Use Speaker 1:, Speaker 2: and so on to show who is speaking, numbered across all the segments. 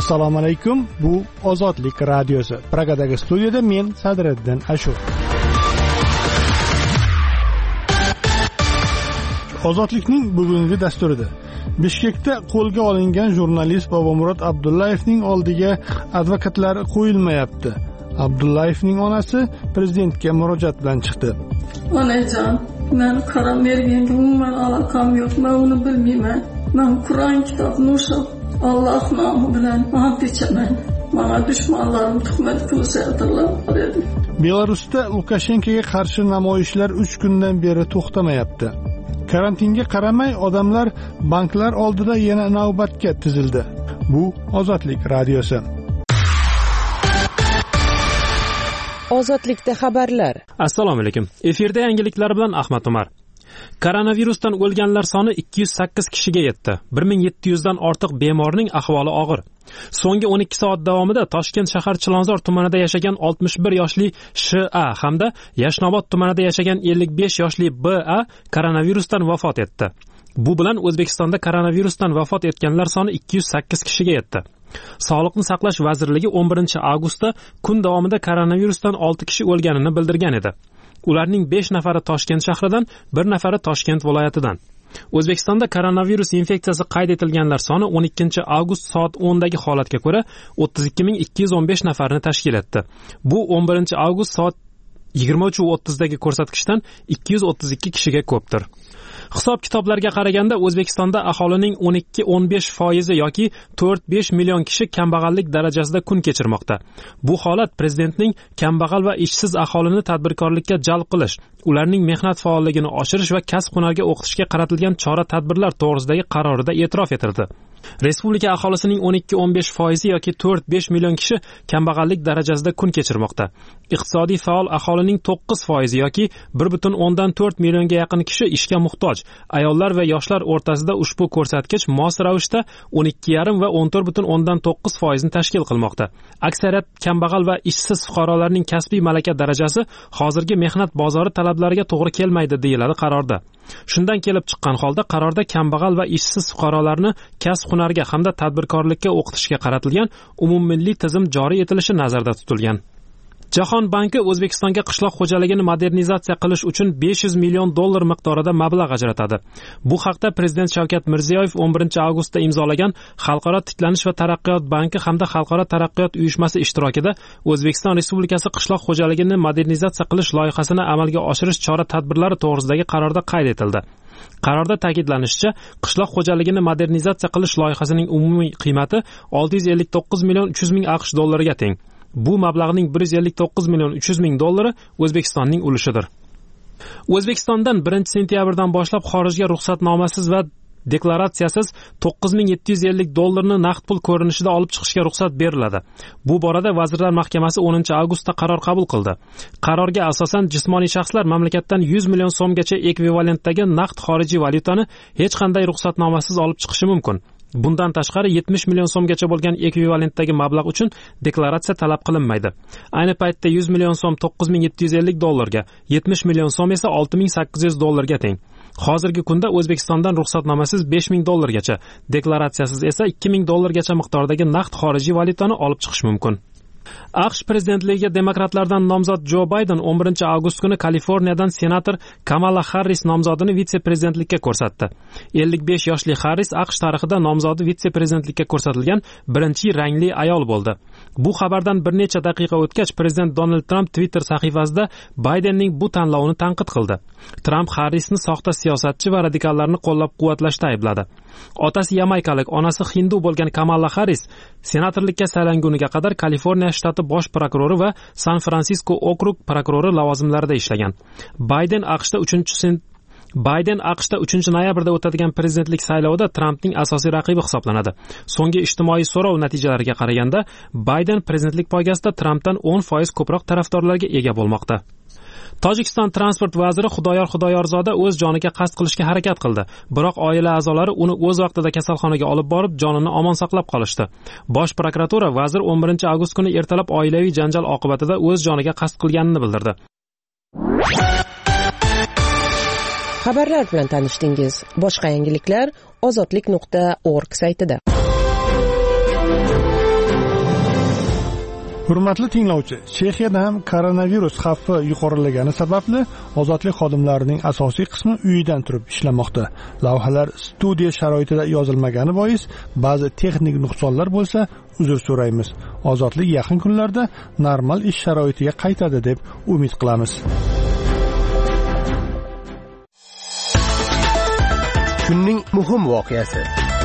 Speaker 1: Assalomu alaykum. Bu Ozodlik radiosi. Pragadagi studiyada men Sadriddin Ashur. Ozodlikning bugungi dasturida Bishkekda qo'lga olingan jurnalist Bobomurod Abdullayevning oldiga advokatlar qo'yilmayapti. Abdullayevning onasi prezidentga murojaat bilan chiqdi.
Speaker 2: Onajon, men qaram berganga umuman aloqam yo'q, men uni bilmayman. Men Qur'on kitobini o'qib, Alloh nomi bilan and ichaman. Menga dushmanlarim tuhmat qilsadirlar dedi.
Speaker 1: Belarusda Lukashenkoga qarshi namoyishlar 3 kundan beri to'xtamayapti. Karantinga qaramay odamlar banklar oldida yana navbatga tizildi. Bu Ozodlik radiosi.
Speaker 3: Ozodlikda xabarlar.
Speaker 4: Assalomu alaykum. Efirda yangiliklar bilan Ahmad Umar. Koronavirusdan o'lganlar soni 208 kishiga yetdi. 1700 dan ortiq bemorning ahvoli og'ir. So'nggi 12 soat davomida Toshkent shahar Chilonzor tumanida yashagan 61 yoshli Sh.A. hamda Yashnobod tumanida yashagan 55 yoshli B.A. koronavirusdan vafot etdi. Bu bilan O'zbekistonda koronavirusdan vafot etganlar soni 208 kishiga yetdi. Sog'liqni saqlash vazirligi 11-avgustda kun davomida koronavirusdan 6 kishi o'lganini bildirgan edi. Ularning 5 nafari Toshkent shahridan, 1 nafari Toshkent viloyatidan. O'zbekistonda koronavirus infeksiyasi qayd etilganlar soni 12-avgust soat 10 dagi holatga ko'ra 32215 nafarni tashkil etdi. Bu 11-avgust soat 23:30 dagi ko'rsatkichdan 232 kishiga ko'pdir. Hisob kitoblarga qaraganda O'zbekistonda aholining 12-15% yoki 4-5 million kishi kambag'allik darajasida kun kechirmoqda. Bu holat prezidentning kambag'al va ishsiz aholini tadbirkorlikka jalb qilish, ularning mehnat faolligini oshirish va kasb-hunarga o'qitishga qaratilgan chora-tadbirlar to'g'risidagi qarorida e'tirof etildi. Respublika aholisining 12-15% yoki 4-5 million kishi kambag'allik darajasida kun kechirmoqda. Iqtisodiy faol aholining 9% yoki 1.4 millionga yaqin kishi ishga muhtoj. Ayollar va yoshlar o'rtasida ushbu ko'rsatkich mos ravishda 12,5 va 14.9% ni tashkil qilmoqda. Aksariyat kambag'al va ishsiz fuqarolarning kasbiy malaka darajasi hozirgi mehnat bozori talablariga to'g'ri kelmaydi deyiladi qarorda. Shundan kelib chiqqan holda qarorda kambag'al va ishsiz fuqarolarni kasb-hunarga hamda tadbirkorlikka o'qitishga qaratilgan umummilliy tizim joriy etilishi nazarda tutilgan. Jahon banki O'zbekistonga qishloq xo'jaligini modernizatsiya qilish uchun $500 million miqdorida mablag' ajratadi. Bu haqda Prezident Shavkat Mirziyoyev 11-avgustda imzolagan Xalqaro tiklanish va taraqqiyot banki hamda Xalqaro taraqqiyot uyushmasi ishtirokida O'zbekiston Respublikasi qishloq xo'jaligini modernizatsiya qilish loyihasini amalga oshirish chora-tadbirlari to'g'risidagi qarorda qayd etildi. Qarorda ta'kidlanishicha, qishloq xo'jaligini modernizatsiya qilish loyihasining umumiy qiymati 659 million 300 ming AQSh dollariga teng. Bu mablag'ning 159 million 300 ming dollari O'zbekistonning ulushidir. O'zbekistondan 1-sentyabrdan boshlab xorijga ruxsatnomasiz va deklaratsiyasiz 9750 dollarni naqd pul ko'rinishida olib chiqishga ruxsat beriladi. Bu borada Vazirlar Mahkamasi 10-avgustda qaror qabul qildi. Qarorga asosan jismoniy shaxslar mamlakatdan 100 million so'mgacha ekvivalentdagi naqd xorijiy valyutani hech qanday ruxsatnomasiz olib chiqishi mumkin. Bundan tashqari 70 million so'mgacha bo'lgan ekvivalentdagi mablag' uchun deklaratsiya talab qilinmaydi. Ayni paytda 100 million so'm 9750 dollarga, 70 million so'm esa 6800 dollarga teng. Hozirgi kunda O'zbekistondan ruxsatnomasiz 5000 dollargacha, deklaratsiyasiz esa 2000 dollargacha miqdordagi naqd xorijiy valyutani olib chiqish mumkin. AQSh prezidentligiga demokratlardan nomzod Jo Bayden 11-avgust kuni Kaliforniyadan senator Kamala Harris nomzodini vitse-prezidentlikka ko'rsatdi. 55 yoshli Harris AQSh tarixida nomzodi vitse-prezidentlikka ko'rsatilgan birinchi rangli ayol bo'ldi. Bu xabardan bir necha daqiqa o'tgach prezident Donald Trump Twitter sahifasida Baydenning bu tanlovini tanqid qildi. Trump Harrisni soxta siyosatchi va radikallarni qo'llab-quvvatlashda aybladi. Otasi yamaykalik, onasi hindu bo'lgan Kamala Harris senatorlikka saylanguniga qadar Kaliforniya shtati bosh prokurori va San Fransisko okrug prokurori lavozimlarida ishlagan. Bayden AQShda 3-noyabrda o'tadigan prezidentlik saylovida Trampning asosiy raqibi hisoblanadi. So'nggi ijtimoiy so'rov natijalariga qaraganda Bayden prezidentlik poygasida Trampdan 10% ko'proq tarafdorlarga ega bo'lmoqda. Tojikiston transport vaziri Xudoyorzoda o'z joniga qasd qilishga harakat qildi. Biroq oila a'zolari uni o'z vaqtida kasalxonaga olib borib, jonini omon saqlab qolishdi. Bosh prokuratura vazir 11-avgust kuni ertalab oilaviy janjal oqibatida o'z joniga qasd qilganini bildirdi.
Speaker 3: Xabarlar bilan tanishdingiz. Boshqa yangiliklar ozodlik.org saytida.
Speaker 1: Hurmatli tinglovchi, Chexiyada ham koronavirus xavfi yuqorilagani sababli ozodlik xodimlarining asosiy qismi uyidan turib ishlamoqda. Lavhalar studiya sharoitida yozilmagani bois ba'zi texnik nuqsonlar bo'lsa, uzr so'raymiz. Ozodlik yaqin kunlarda normal ish sharoitiga qaytadi deb umid qilamiz.
Speaker 5: Kunning muhim voqeasi.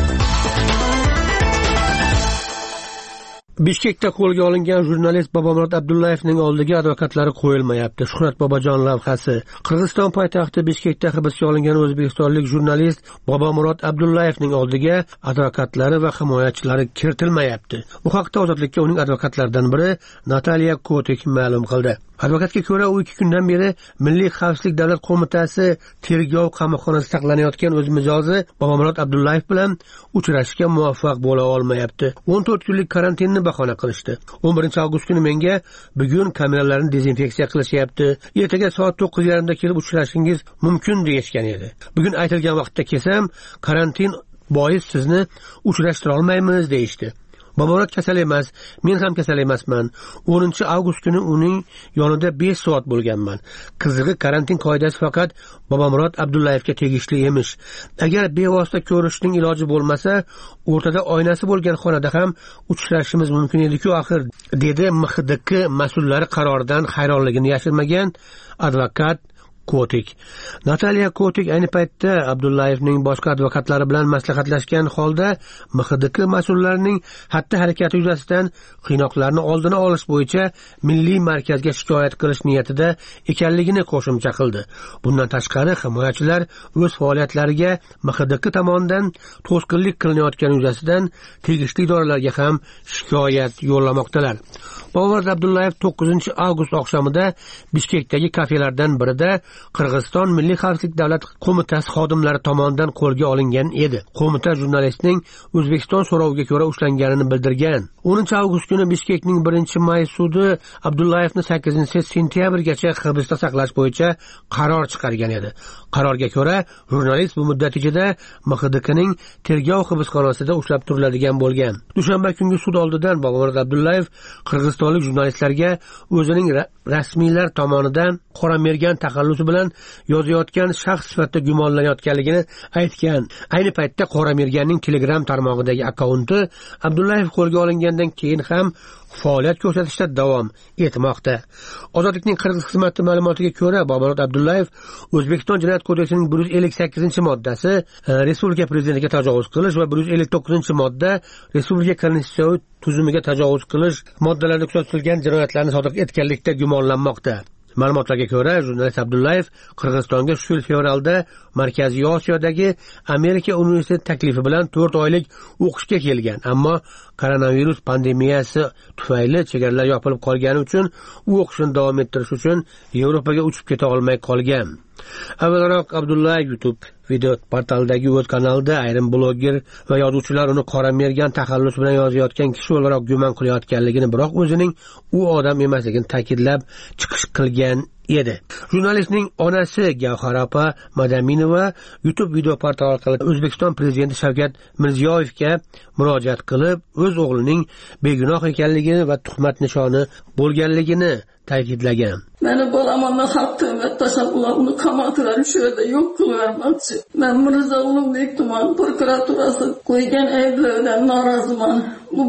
Speaker 5: Bishkekda qo'lga olingan jurnalist Bobomurod Abdullayevning oldiga advokatlari qo'yilmayapti. Shuhrat Bobojon lavhasi. Qirg'iziston poytaxti Bishkekda hibsga olingan o'zbekistonlik jurnalist Bobomurod Abdullayevning oldiga advokatlari va himoyachilari kiritilmayapti. Bu haqda Ozodlikka uning advokatlaridan biri Nataliya Kotik ma'lum qildi. Advokatga ko'ra, u 2 kundan beri Milliy xavfsizlik davlat qo'mitasi tergov qamoqxonasida saqlanayotgan o'z mijozi Bobomurod Abdullayev bilan uchrashishga muvaffaq bo'la olmayapti. 14 kunlik karantinni bahona qilishdi. 11-avgust kuni menga bugun kameralarni dezinfeksiya qilishyapti. Ertaga soat 9:30 da kelib uchrashingiz mumkin deyishgan edi. Bugun aytilgan vaqtda kelsam, karantin bois sizni uchrashtira olmaymiz deyishdi. Bobomurod kasal emas, men ham kasal emasman. 10-avgust kuni uning yonida 5 soat bo'lganman. Qizig'i, karantin qoidasi faqat Bobomurod Abdullayevga tegishli emish. Agar bevosita ko'rishning iloji bo'lmasa, o'rtada oynasi bo'lgan xonada ham uchrashishimiz mumkin edi-ku axir, dedi MXDK mas'ullari qaroridan hayronligini yashirmagan advokat Kotik. Nataliya Kotik ayni paytda Abdullayevning boshqa advokatlari bilan maslahatlashgan holda MXDK mas'ullarining xatti-harakati yuzasidan qiynoqlarni oldini olish bo'yicha milliy markazga shikoyat qilish niyatida ekanligini qo'shimcha qildi. Bundan tashqari, himoyachilar o'z faoliyatlariga MXDK tomonidan to'sqinlik qilinayotgani yuzasidan tegishli idoralarga ham shikoyat yo'llamoqdalar. Bobomurod Abdullayev 9-avgust oqshomida Bishkekdagi kafelardan birida Qirg'iziston Milliy xavfsizlik davlat qo'mitasi xodimlari tomonidan qo'lga olingan edi. Qo'mita jurnalistning O'zbekiston so'roviga ko'ra ushlanganini bildirgan. 10-avgust kuni Bishkekning 1-may sudi Abdullayevni 8-sentyabrgacha hibsda saqlash bo'yicha qaror chiqargan edi. Qarorga ko'ra, jurnalist bu muddat ichida MXDKning tergov hibsxonasida ushlab turiladigan bo'lgan. Dushanba kungi sud oldidan Bobomurod Abdullayev qirg'izistonlik jurnalistlarga o'zining rasmiylar tomonidan qora mergan taxallusi bilan yozayotgan shaxs sifatida gumonlanayotganligini aytgan. Ayni paytda qora merganning Telegram tarmog'idagi akkaunti Abdullayev qo'lga olingandan keyin ham faoliyat ko'rsatishda davom etmoqda. Ozodlikning Qirg'iz xizmati ma'lumotiga ko'ra, Bobomurod Abdullayev O'zbekiston Jinoyat kodeksining 158-moddasi respublika prezidentiga tajovuz qilish va 159-modda respublika konstitutsiyaviy tuzumiga tajovuz qilish moddalarida kuzatilgan jinoyatlarni sodir etganlikda gumonlanmoqda. Ma'lumotlarga ko'ra, jurnalist Abdullayev Qirg'izistonga shu yil fevralda Markaziy Osiyodagi Amerika universiteti taklifi bilan 4 oylik o'qishga kelgan, ammo koronavirus pandemiyasi tufayli chegaralar yopilib qolgani uchun u o'qishini davom ettirish uchun Yevropaga uchib keta olmay qolgan. Avvalroq Abdullayev YouTube video portalidagi o'z kanalida ayrim bloger va yozuvchilar uni qora mergan taxallus bilan yozayotgan kishi o'laroq gumon qilayotganligini, biroq o'zining u odam emasligini ta'kidlab chiqish qilgan edi. Jurnalistning onasi Gavhar opa Madaminova YouTube video portali orqali O'zbekiston prezidenti Shavkat Mirziyoyevga murojaat qilib, o'z o'g'lining begunoh ekanligini va tuhmat nishoni bo'lganligini ta'kidlagan.
Speaker 2: Meni bolamni xalqqa tashabbularni qamoqlari shu yerda yo'q qilib men Mirzo Ulug'bek tuman prokuraturasi qo'ygan ayblovdan noroziman. Bu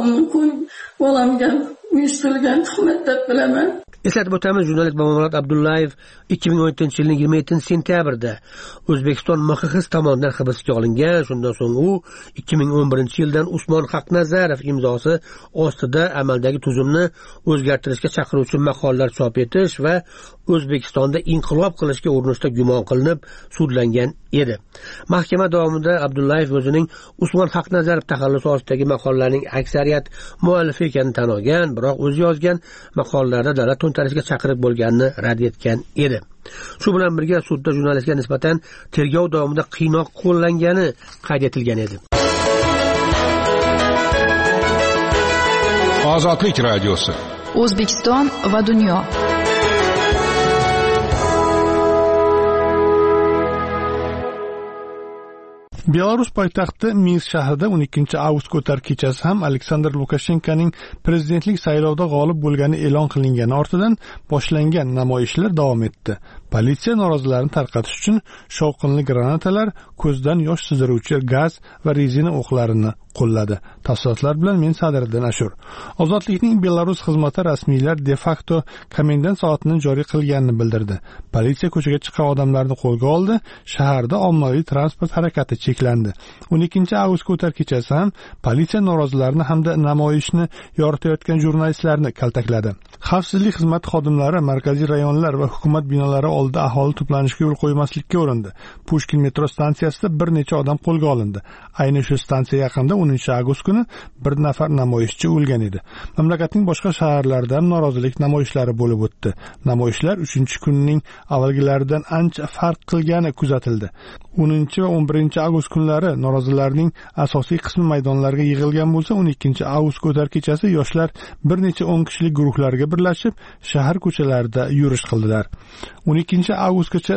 Speaker 2: bolamga uyushtirilgan tuhmat deb bilaman.
Speaker 5: Eslatib o'tamiz, jurnalist Bobomurod Abdullayev 2017-yilning 27-sentyabrda O'zbekiston MXX tomonidan hibsga olingan. Shundan so'ng u 2011-yildan Usmon Haqnazarov imzosi ostida amaldagi tuzumni o'zgartirishga chaqiruvchi maqolalar chop etish va O'zbekistonda inqilob qilishga urinishda gumon qilinib sudlangan edi. Mahkama davomida Abdullayev o'zining Usmon Haqnazarov taxallusi ostidagi maqolalarning aksariyat muallifi ekanini tan olgan, biroq o'zi yozgan maqolalarda davlat to'ntarishga chaqirib bo'lganini rad etgan edi. Shu bilan birga sudda jurnalistga nisbatan tergov davomida qiynoq qo'llangani qayd etilgan edi.
Speaker 6: Ozodlik radiosi.
Speaker 7: O'zbekiston va dunyo.
Speaker 1: Belarus poytaxti Minsk shahrida 12 avgust ko'tar kechasi ham Aleksandr Lukashenkoning prezidentlik saylovida g'olib bo'lgani e'lon qilingani ortidan boshlangan namoyishlar davom etdi. Politsiya norozilarni tarqatish uchun shovqinli granatalar, ko'zdan yosh sizdiruvchi gaz va rezina o'qlarini qo'lladi. Tafsilotlar bilan men Sadriddin Ashur. Ozodlikning Belarus xizmati rasmiylar de facto komendant soatini joriy qilganini bildirdi. Politsiya ko'chaga chiqqan odamlarni qo'lga oldi. Shaharda ommaviy transport harakati cheklandi. 12 avgust ko'tar kechasi ham politsiya norozilarni hamda namoyishni yoritayotgan jurnalistlarni kaltakladi. Xavfsizlik xizmati xodimlari markaziy rayonlar va hukumat binolari oldida aholi to'planishiga yo'l qo'ymaslikka urindi. Pushkin metro stansiyasida bir necha odam qo'lga olindi. Ayni shu stansiya yaqinida 10 avgust kuni bir nafar namoyishchi o'lgan edi. Mamlakatning boshqa shaharlarida ham norozilik namoyishlari bo'lib o'tdi. Namoyishlar 3-kunning avvalgilaridan ancha farq qilgani kuzatildi. 10 va 11 avgust kunlari norozilarning asosiy qismi maydonlarga yig'ilgan bo'lsa, 12 avgust ko'tar kechasi yoshlar bir necha 10 kishilik guruhlarga birlashib shahar ko'chalarida yurish qildilar. 12 avgustgacha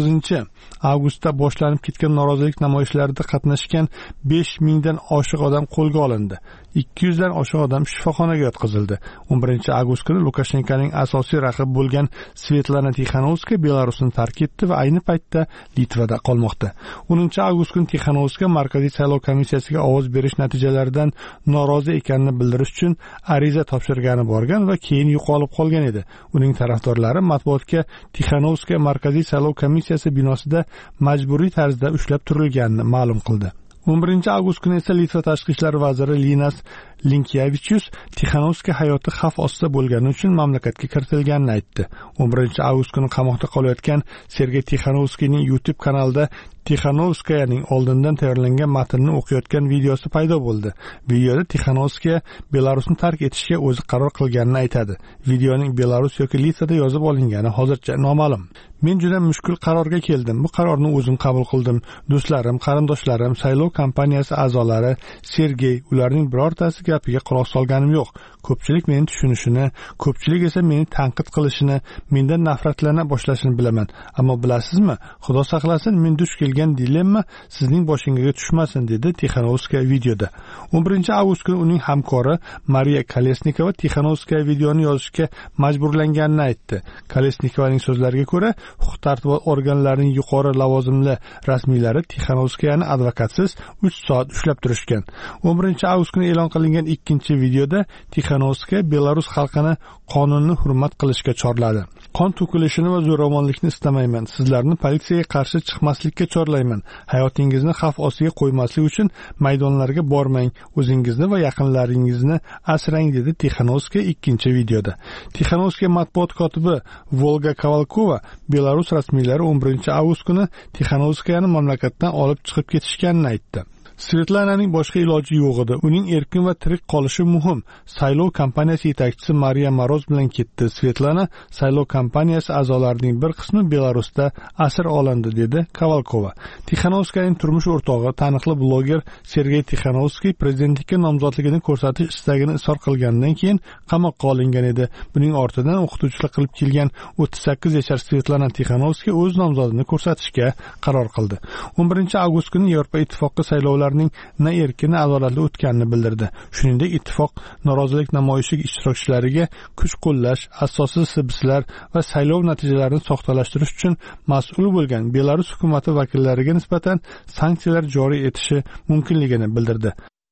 Speaker 1: 9 avgustda boshlanib ketgan norozilik namoyishlarida qatnashgan 5000 dan oshiq odam qo'lga olindi. 200 dan oshiq odam shifoxonaga yotqizildi. 11 avgust kuni Lukashenkoning asosiy raqibi bo'lgan Svetlana Tixanovskaya Belarusni tark etdi va ayni paytda Litvada qolmoqda. 10 avgust kuni Tixanovskaya Markaziy saylov komissiyasiga ovoz berish natijalaridan norozi ekanini bildirish uchun ariza topshirgani borgan va keyin yo'qolib qolgan edi. Uning tarafdorlari matbuotga Tixanovskaya Markaziy saylov komissiyasi binosida majburiy tarzda ushlab turilganini ma'lum qildi. 11 avgust kuni esa Litva tashqi ishlar vaziri Linas Linkevičius Tixanovskaya hayoti xavf ostida bo'lgani uchun mamlakatga kiritilganini aytdi. 11 avgust kuni qamoqda qolayotgan Sergey Tixanovskayning YouTube kanalida Tixanovskayaning oldindan tayyorlangan matnni o'qiyotgan videosi paydo bo'ldi. Videoda Tixanovskaya Belarusni tark etishga o'zi qaror qilganini aytadi. Videoning Belarus yoki Litvada yozib olingani hozircha noma'lum. Men juda mushkul qarorga keldim. Bu qarorni o'zim qabul qildim. Do'stlarim, qarindoshlarim, saylov kompaniyasi a'zolari, Sergey, ularning birortasi gapiga quloq solganim yo'q. Ko'pchilik meni tushunishini, ko'pchilik esa meni tanqid qilishini, mendan nafratlana boshlashini bilaman. Ammo bilasizmi, Xudo saqlasin, men duch kelgan dilemma sizning boshingizga tushmasin, dedi Tixanovskaya videoda. 11 avgust kuni uning hamkori Mariya Kolesnikova Tixanovskaya videoni yozishga majburlanganini aytdi. Kolesnikovaning so'zlariga ko'ra, huquq-tartibot organlarining yuqori lavozimli rasmiylari Tixanovskayani advokatsiz 3 soat ushlab turishgan. 11 avgust kuni e'lon qilingan ikkinchi videoda Tixanovskaya Belarus xalqini qonunni hurmat qilishga chorladi. Qon to'kilishini va zo'ravonlikni istamayman. Sizlarni politsiyaga qarshi chiqmaslikka chorlayman. Hayotingizni xavf ostiga qo'ymaslik uchun maydonlarga bormang. O'zingizni va yaqinlaringizni asrang, dedi Tixanovskaya ikkinchi videoda. Tixanovskaya matbuot kotibi Volga Kovalkova Belarus rasmiylari 11 avgust kuni Tixanovskayani mamlakatdan olib chiqib ketishganini aytdi. Svetlananing boshqa iloji yo'q edi. Uning erkin va tirik qolishi muhim. Saylov kompaniyasi yetakchisi Mariya Moroz bilan ketdi. Svetlana saylov kompaniyasi a'zolarining bir qismi Belarusda asir olindi, dedi Kovalkova. Tixanovskayaning turmush o'rtog'i, taniqli bloger Sergey Tixanovskiy prezidentlikka nomzodligini ko'rsatish istagini izhor qilgandan keyin qamoqqa olingan edi. Buning ortidan o'qituvchilik qilib kelgan 38 yashar Svetlana Tixanovskiy o'z nomzodini ko'rsatishga qaror qildi. 11 avgust kuni Yevropa ittifoqi saylovlar na erkin adolatli o'tganini bildirdi. Shuningdek, ittifoq norozilik namoyishi ishtirokchilariga kuch qo'llash, asossiz hibslar va saylov natijalarini soxtalashtirish uchun mas'ul bo'lgan Belarus hukumati vakillariga nisbatan sanksiyalar joriy etishi mumkinligini bildirdi.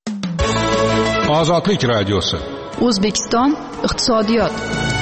Speaker 6: Ozodlik radiosi.
Speaker 7: O'zbekiston iqtisodiyot.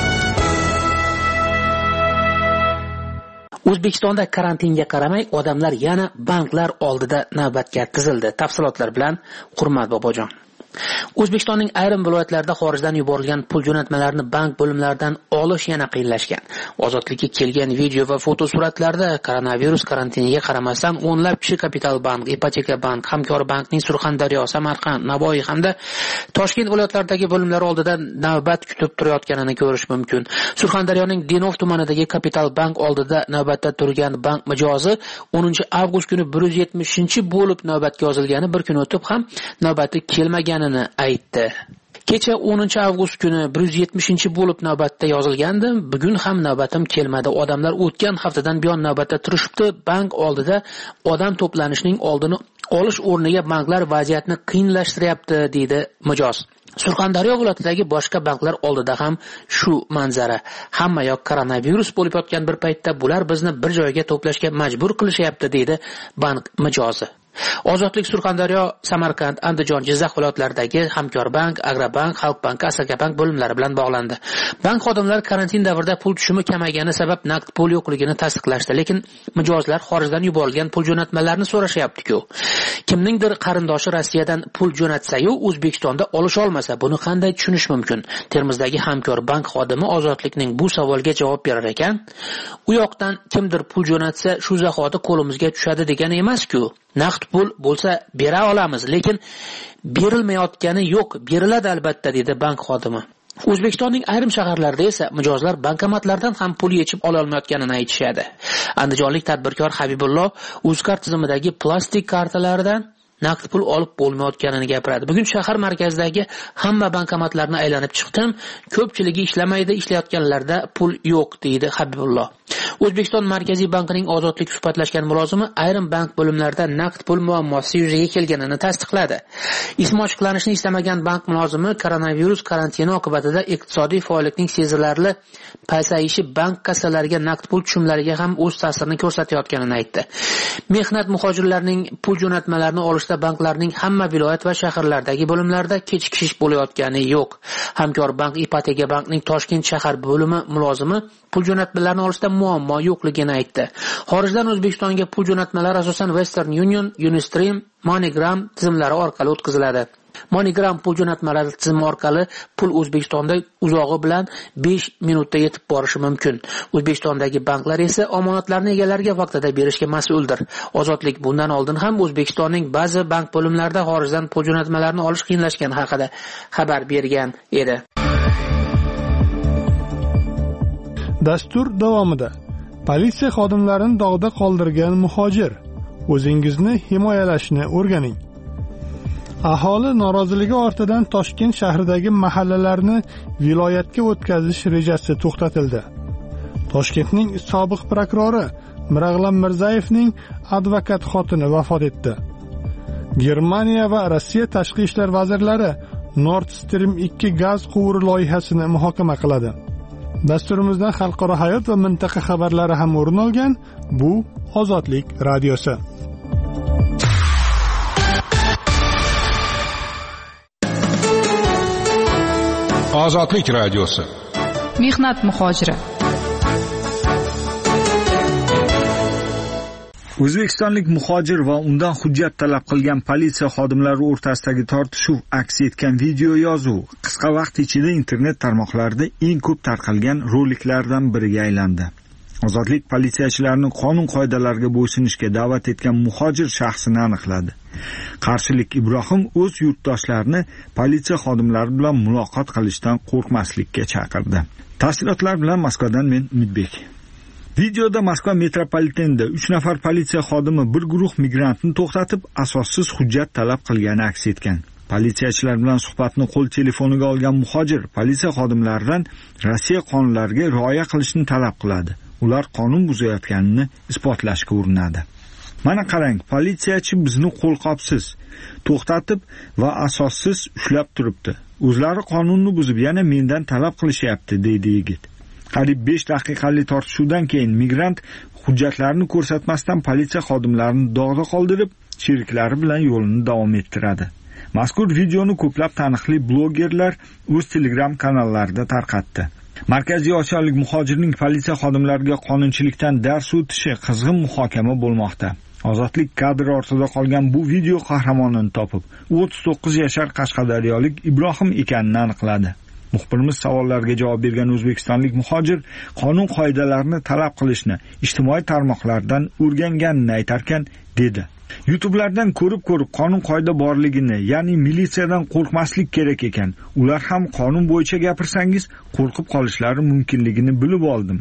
Speaker 8: O'zbekistonda karantinga qaramay odamlar yana banklar oldida navbatga tizildi. Tafsilotlar bilan Hurmat Bobojon. O'zbekistonning ayrim viloyatlarida xorijdan yuborilgan pul jo'natmalarini bank bo'limlaridan olish yana qiyinlashgan. Ozodlikka kelgan video va foto suratlarda koronavirus karantiniga qaramasdan o'nlab kishi Kapital bank, Ipoteka bank, Hamkor bankning Surxondaryo, Samarqand, Navoiy hamda Toshkent viloyatlaridagi bo'limlari oldida navbat kutib turayotganini ko'rish mumkin. Surxondaryoning Denov tumanidagi Kapital bank oldida navbatda turgan bank mijozi 10 avgust kuni 170 bo'lib navbatga yozilgani bir kun o'tib ham navbati kelmagan aytdi. Kecha 10-avgust kuni 170-bo'lib navbatda yozilgandim. Bugun ham navbatim kelmadi. Odamlar o'tgan haftadan buyon navbatda turishibdi. Bank oldida odam to'planishining oldini olish o'rniga banklar vaziyatni qiyinlashtiryapti, deydi mijoz. Surxondaryo viloyatidagi boshqa banklar oldida ham shu manzara. Hamma yoq koronavirus bo'lib yotgan bir paytda bular bizni bir joyga to'plashga majbur qilishyapti, deydi bank mijozi. Ozodlik Surxondaryo, Samarqand, Andijon, Jizzax viloyatlaridagi Hamkorbank, Agrobank, Xalqbank, Asakabank bo'limlari bilan bog'landi. Bank xodimlari karantin davrida pul tushumi kamaygani sabab naqd pul yo'qligini tasdiqlashdi, lekin mijozlar xorijdan yuborilgan pul jo'natmalarini so'rashyapti-ku. Kimningdir qarindoshi Rossiyadan pul jo'natsa-yu, O'zbekistonda olish olmasa, buni qanday tushunish mumkin? Termizdagi Hamkorbank xodimi Ozodlikning bu savolga javob berar ekan, u yoqdan kimdir pul jo'natsa, shu zahoti qo'limizga tushadi degani emas-ku. Naqd pul bo'lsa bera olamiz, lekin berilmayotgani yo'q, beriladi albatta, dedi bank xodimi. O'zbekistonning ayrim shaharlarida esa mijozlar bankomatlardan ham pul yechib ola olmayotganini aytishadi. Andijonlik tadbirkor Habibullo Uzkart tizimidagi plastik kartalardan naqd pul olib bo'lmayotganini gapiradi. Bugun shahar markazidagi hamma bankomatlarni aylanib chiqdim. Ko'pchiligi ishlamaydi, ishlayotganlarda pul yo'q, deydi Habibullo. O'zbekiston Markaziy bankining Ozodlik suhbatlashgan mulozimi ayrim bank bo'limlarida naqd pul muammosi yuzaga kelganini tasdiqladi. Ismi ochiqlanishni istamagan bank mulozimi koronavirus karantini oqibatida iqtisodiy faollikning sezilarli pasayishi bank kassalariga naqd pul tushumlariga ham o'z ta'sirini ko'rsatayotganini aytdi. Mehnat muhojirlarining pul jo'natmalarini olishda banklarning hamma viloyat va shaharlardagi bo'limlarida kechikish bo'layotgani yo'q. Hamkorbank Ipoteka bankning Toshkent shahar bo'limi mulozimi pul jo'natmalarini olishda muammo yo'qligini aytdi. Xorijdan O'zbekistonga pul jo'natmalari asosan Western Union, Unistream, MoneyGram tizimlari orqali o'tkaziladi. MoneyGram pul jo'natmalari tizimi orqali pul O'zbekistonda uzog'i bilan 5 minutda yetib borishi mumkin. O'zbekistondagi banklar esa omonatlarni egalariga vaqtida berishga mas'uldir. Ozodlik bundan oldin ham O'zbekistonning ba'zi bank bo'limlarida xorijdan pul jo'natmalarini olish qiyinlashgani haqida xabar bergan edi.
Speaker 1: Dastur davomida politsiya xodimlarini dog'da qoldirgan muhojir, o'zingizni himoyalashni o'rganing. Aholi noroziligi ortidan Toshkent shahridagi mahallalarni viloyatga o'tkazish rejasi to'xtatildi. Toshkentning sobiq prokurori Mirag'lam Mirzayevning advokat xotini vafot etdi. Germaniya va Rossiya tashqi ishlar vazirlari Nord Stream 2 gaz quvuri loyihasini muhokama qiladi. Dasturimizdan xalqaro hayot va mintaqa xabarlari ham o'rin olgan. Bu Ozodlik radiosi.
Speaker 6: Ozodlik radiosi.
Speaker 7: Mehnat muhojiri.
Speaker 9: O'zbekistonlik muhojir va undan hujjat talab qilgan politsiya xodimlari o'rtasidagi tortishuv aks etgan video yozuv qisqa vaqt ichida internet tarmoqlarida eng ko'p tarqalgan roliklardan biriga aylandi. Ozodlik politsiyachilarni qonun qoidalariga bo'ysunishga da'vat etgan muhojir shaxsini aniqladi. Qarshilik Ibrohim o'z yurtdoshlarini politsiya xodimlari bilan muloqot qilishdan qo'rqmaslikka chaqirdi. Tafsilotlar bilan Moskvadan men Umidbek. Videoda Moskva metropolitenida 3 nafar politsiya xodimi bir guruh migrantni to'xtatib, asossiz hujjat talab qilgani aks etgan. Politsiyachilar bilan suhbatni qo'l telefoniga olgan muhojir politsiya xodimlaridan Rossiya qonunlariga rioya qilishni talab qiladi. Ular qonun buzayotganini isbotlashga urinadi. Mana qarang, politsiyachi bizni qo'lqopsiz to'xtatib va asossiz ushlab turibdi. O'zlari qonunni buzib yana mendan talab qilishyapti, deydi yigit. Qariyb 5 daqiqalik tortishuvdan keyin migrant hujjatlarini ko'rsatmasdan politsiya xodimlarini dog'da qoldirib, sheriklari bilan yo'lini davom ettiradi. Mazkur videoni ko'plab taniqli blogerlar o'z Telegram kanallarida tarqatdi. Markaziy Osiyolik muhojirning politsiya xodimlariga qonunchilikdan dars o'tishi qizg'in muhokama bo'lmoqda. Ozodlik kadr ortida qolgan bu video qahramonini topib, 39 yashar Qashqadaryolik Ibrohim ekanini aniqladi. Muxbirimiz savollarga javob bergan o'zbekistonlik muhojir qonun qoidalarini talab qilishni ijtimoiy tarmoqlardan o'rganganini aytarkan dedi. YouTube'lardan ko'rib qonun qoida borligini, ya'ni militsiyadan qo'rqmaslik kerak ekan. Ular ham qonun bo'yicha gapirsangiz qo'rqib qolishlari mumkinligini bilib oldim.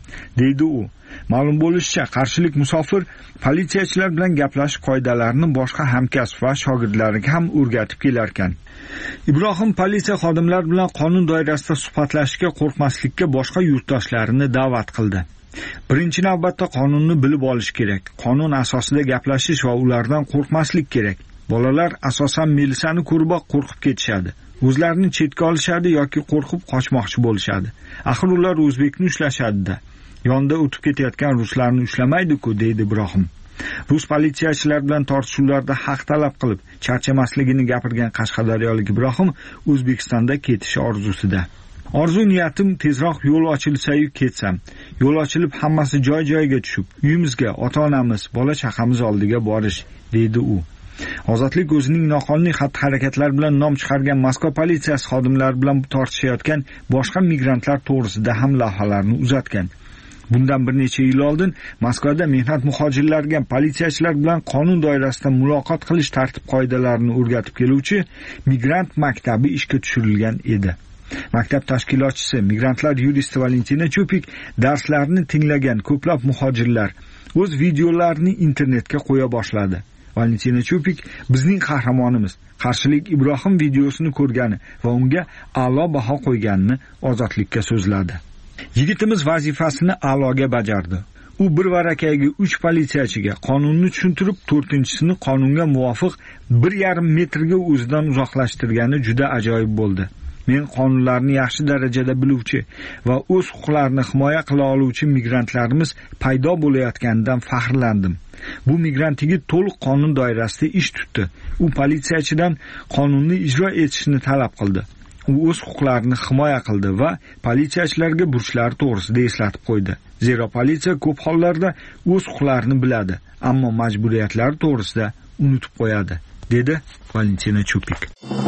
Speaker 9: deydi u. Ma'lum bo'lishicha, qarshilik musofir politsiyachilar bilan gaplashish qoidalarini boshqa hamkasb va shogirdlariga ham o'rgatib kelar ekan. Ibrohim politsiya xodimlari bilan qonun doirasida suhbatlashishga qo'rqmaslikka boshqa yurtdoshlarini da'vat qildi. Birinchi navbatda qonunni bilib olish kerak. Qonun asosida gaplashish va ulardan qo'rqmaslik kerak. Bolalar asosan Melisani ko'rib qo'rqib ketishadi. O'zlarini chetga olishadi yoki qo'rqib qochmoqchi bo'lishadi. Axir ular o'zbekni ushlashadi-da. Yonda o'tib ketayotgan ruslarni ushlamaydi-ku, deydi Ibrohim. Rus politsiyachilar bilan tortishuvlarda haq talab qilib, charchamasligini gapirgan qashqadaryolik Ibrohim O'zbekistonda ketish orzusida. Orzu niyatim tezroq yo'l ochilsa-yu ketsam. Yo'l ochilib hammasi joy-joyiga tushib, uyimizga, ota-onamiz, bola-chaqamiz oldiga borish, deydi u. Ozodlik o'zining noqonuniy xatti-harakatlar bilan nom chiqargan Moskva politsiyasi xodimlari bilan tortishayotgan boshqa migrantlar to'g'risida ham lavhalarni uzatgan. Bundan bir necha yil oldin Moskvada mehnat muhojirlariga politsiyachilar bilan qonun doirasida muloqot qilish tartib-qoidalarini o'rgatib keluvchi migrant maktabi ishga tushirilgan edi. Maktab tashkilotchisi, migrantlar yuristi Valentina Chupik darslarni tinglagan ko'plab muhojirlar o'z videolarini internetga qo'ya boshladi. Valentina Chupik bizning qahramonimiz. Qarshilik Ibrohim videosini ko'rgani va unga a'lo baho qo'yganini Ozodlikka so'zladi. Yigitimiz vazifasini a'loga bajardi. U bir varakayga 3 politsiyachiga qonunni tushuntirib, 4-chisini qonunga muvofiq 1,5 metrga o'zidan uzoqlashtirgani juda ajoyib bo'ldi. Men qonunlarni yaxshi darajada biluvchi va o'z huquqlarini himoya qila oluvchi migrantlarimiz paydo bo'layotganidan faxrlandim. Bu migrant yigit to'liq qonun doirasida ish tutdi. U politsiyachidan qonunni ijro etishni talab qildi. U o'z huquqlarini himoya qildi va politsiyachilarga burchlari to'g'risida eslatib qo'ydi. Zero politsiya ko'p hollarda o'z huquqlarini biladi, ammo majburiyatlari to'g'risida unutib qo'yadi, dedi Valentina Chupik.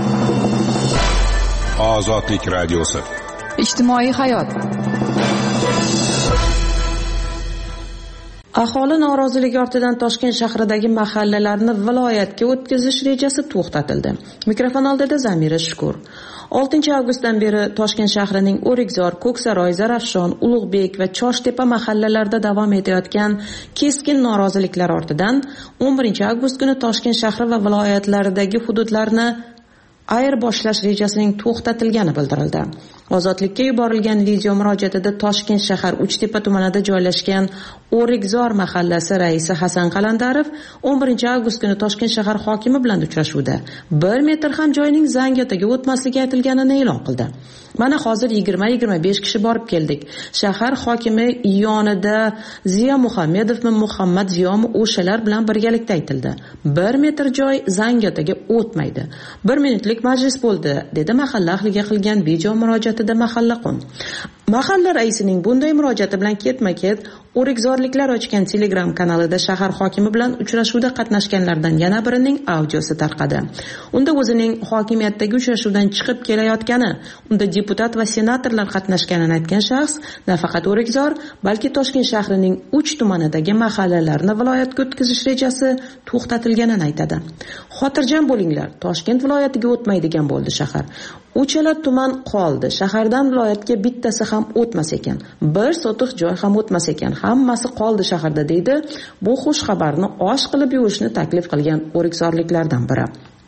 Speaker 6: Ozodlik radiosi.
Speaker 7: Ijtimoiy hayot.
Speaker 3: Aholi noroziligi ortidan Toshkent shahridagi mahallalarni viloyatga o'tkazish rejasi to'xtatildi. Mikrofon oldida Zamira Shukur. 6-avgustdan beri Toshkent shahrining O'rikzor, Ko'ksaroy, Zarafshon, Ulug'bek va Choshtepa mahallalarida davom etayotgan keskin noroziliklar ortidan 11-avgust kuni Toshkent shahri va viloyatlaridagi hududlarni ayirboshlash rejasining to'xtatilgani bildirildi. Ozodlikka yuborilgan video murojaatida Toshkent shahar Uchtepa tumanida joylashgan O'rikzor mahallasi raisi Hasan Qalandarov 11-avgust kuni Toshkent shahar hokimi bilan uchrashuvda 1 metr ham joyning zangotaga o'tmasligi aytilganini e'lon qildi. Mana hozir 20-25 kishi borib keldik. Shahar hokimi yonida Ziyo Muhammedov va Muhammad Ziyomi o'shalar bilan birgalikda aytildi. 1 metr joy zangotaga o'tmaydi. 1 minutlik majlis bo'ldi, dedi mahalla ahliga qilgan video murojaatida Mahallaqon. Mahalla raisining bunday murojaati bilan ketma-ket O'rikzorliklar ochgan Telegram kanalida shahar hokimi bilan uchrashuvda qatnashganlardan yana birining audiosi tarqadi. Unda o'zining hokimiyatdagi uchrashuvdan chiqib kelayotgani, unda deputat va senatorlar qatnashganini aytgan shaxs nafaqat O'rikzor, balki Toshkent shahrining 3 tumanidagi mahallalarni viloyatga o'tkazish rejasi to'xtatilganini aytadi. Xotirjam bo'linglar, Toshkent viloyatiga o'tmaydigan bo'ldi shahar. Uchala tuman qoldi. Shahardan viloyatga bittasi ham o'tmas ekan. 1 sotiq joy ham o'tmas ekan. Hammasi qoldi shaharda, deydi. Bu xush xabarni osh qilib yurishni taklif qilgan o'rikzorliklardan biri.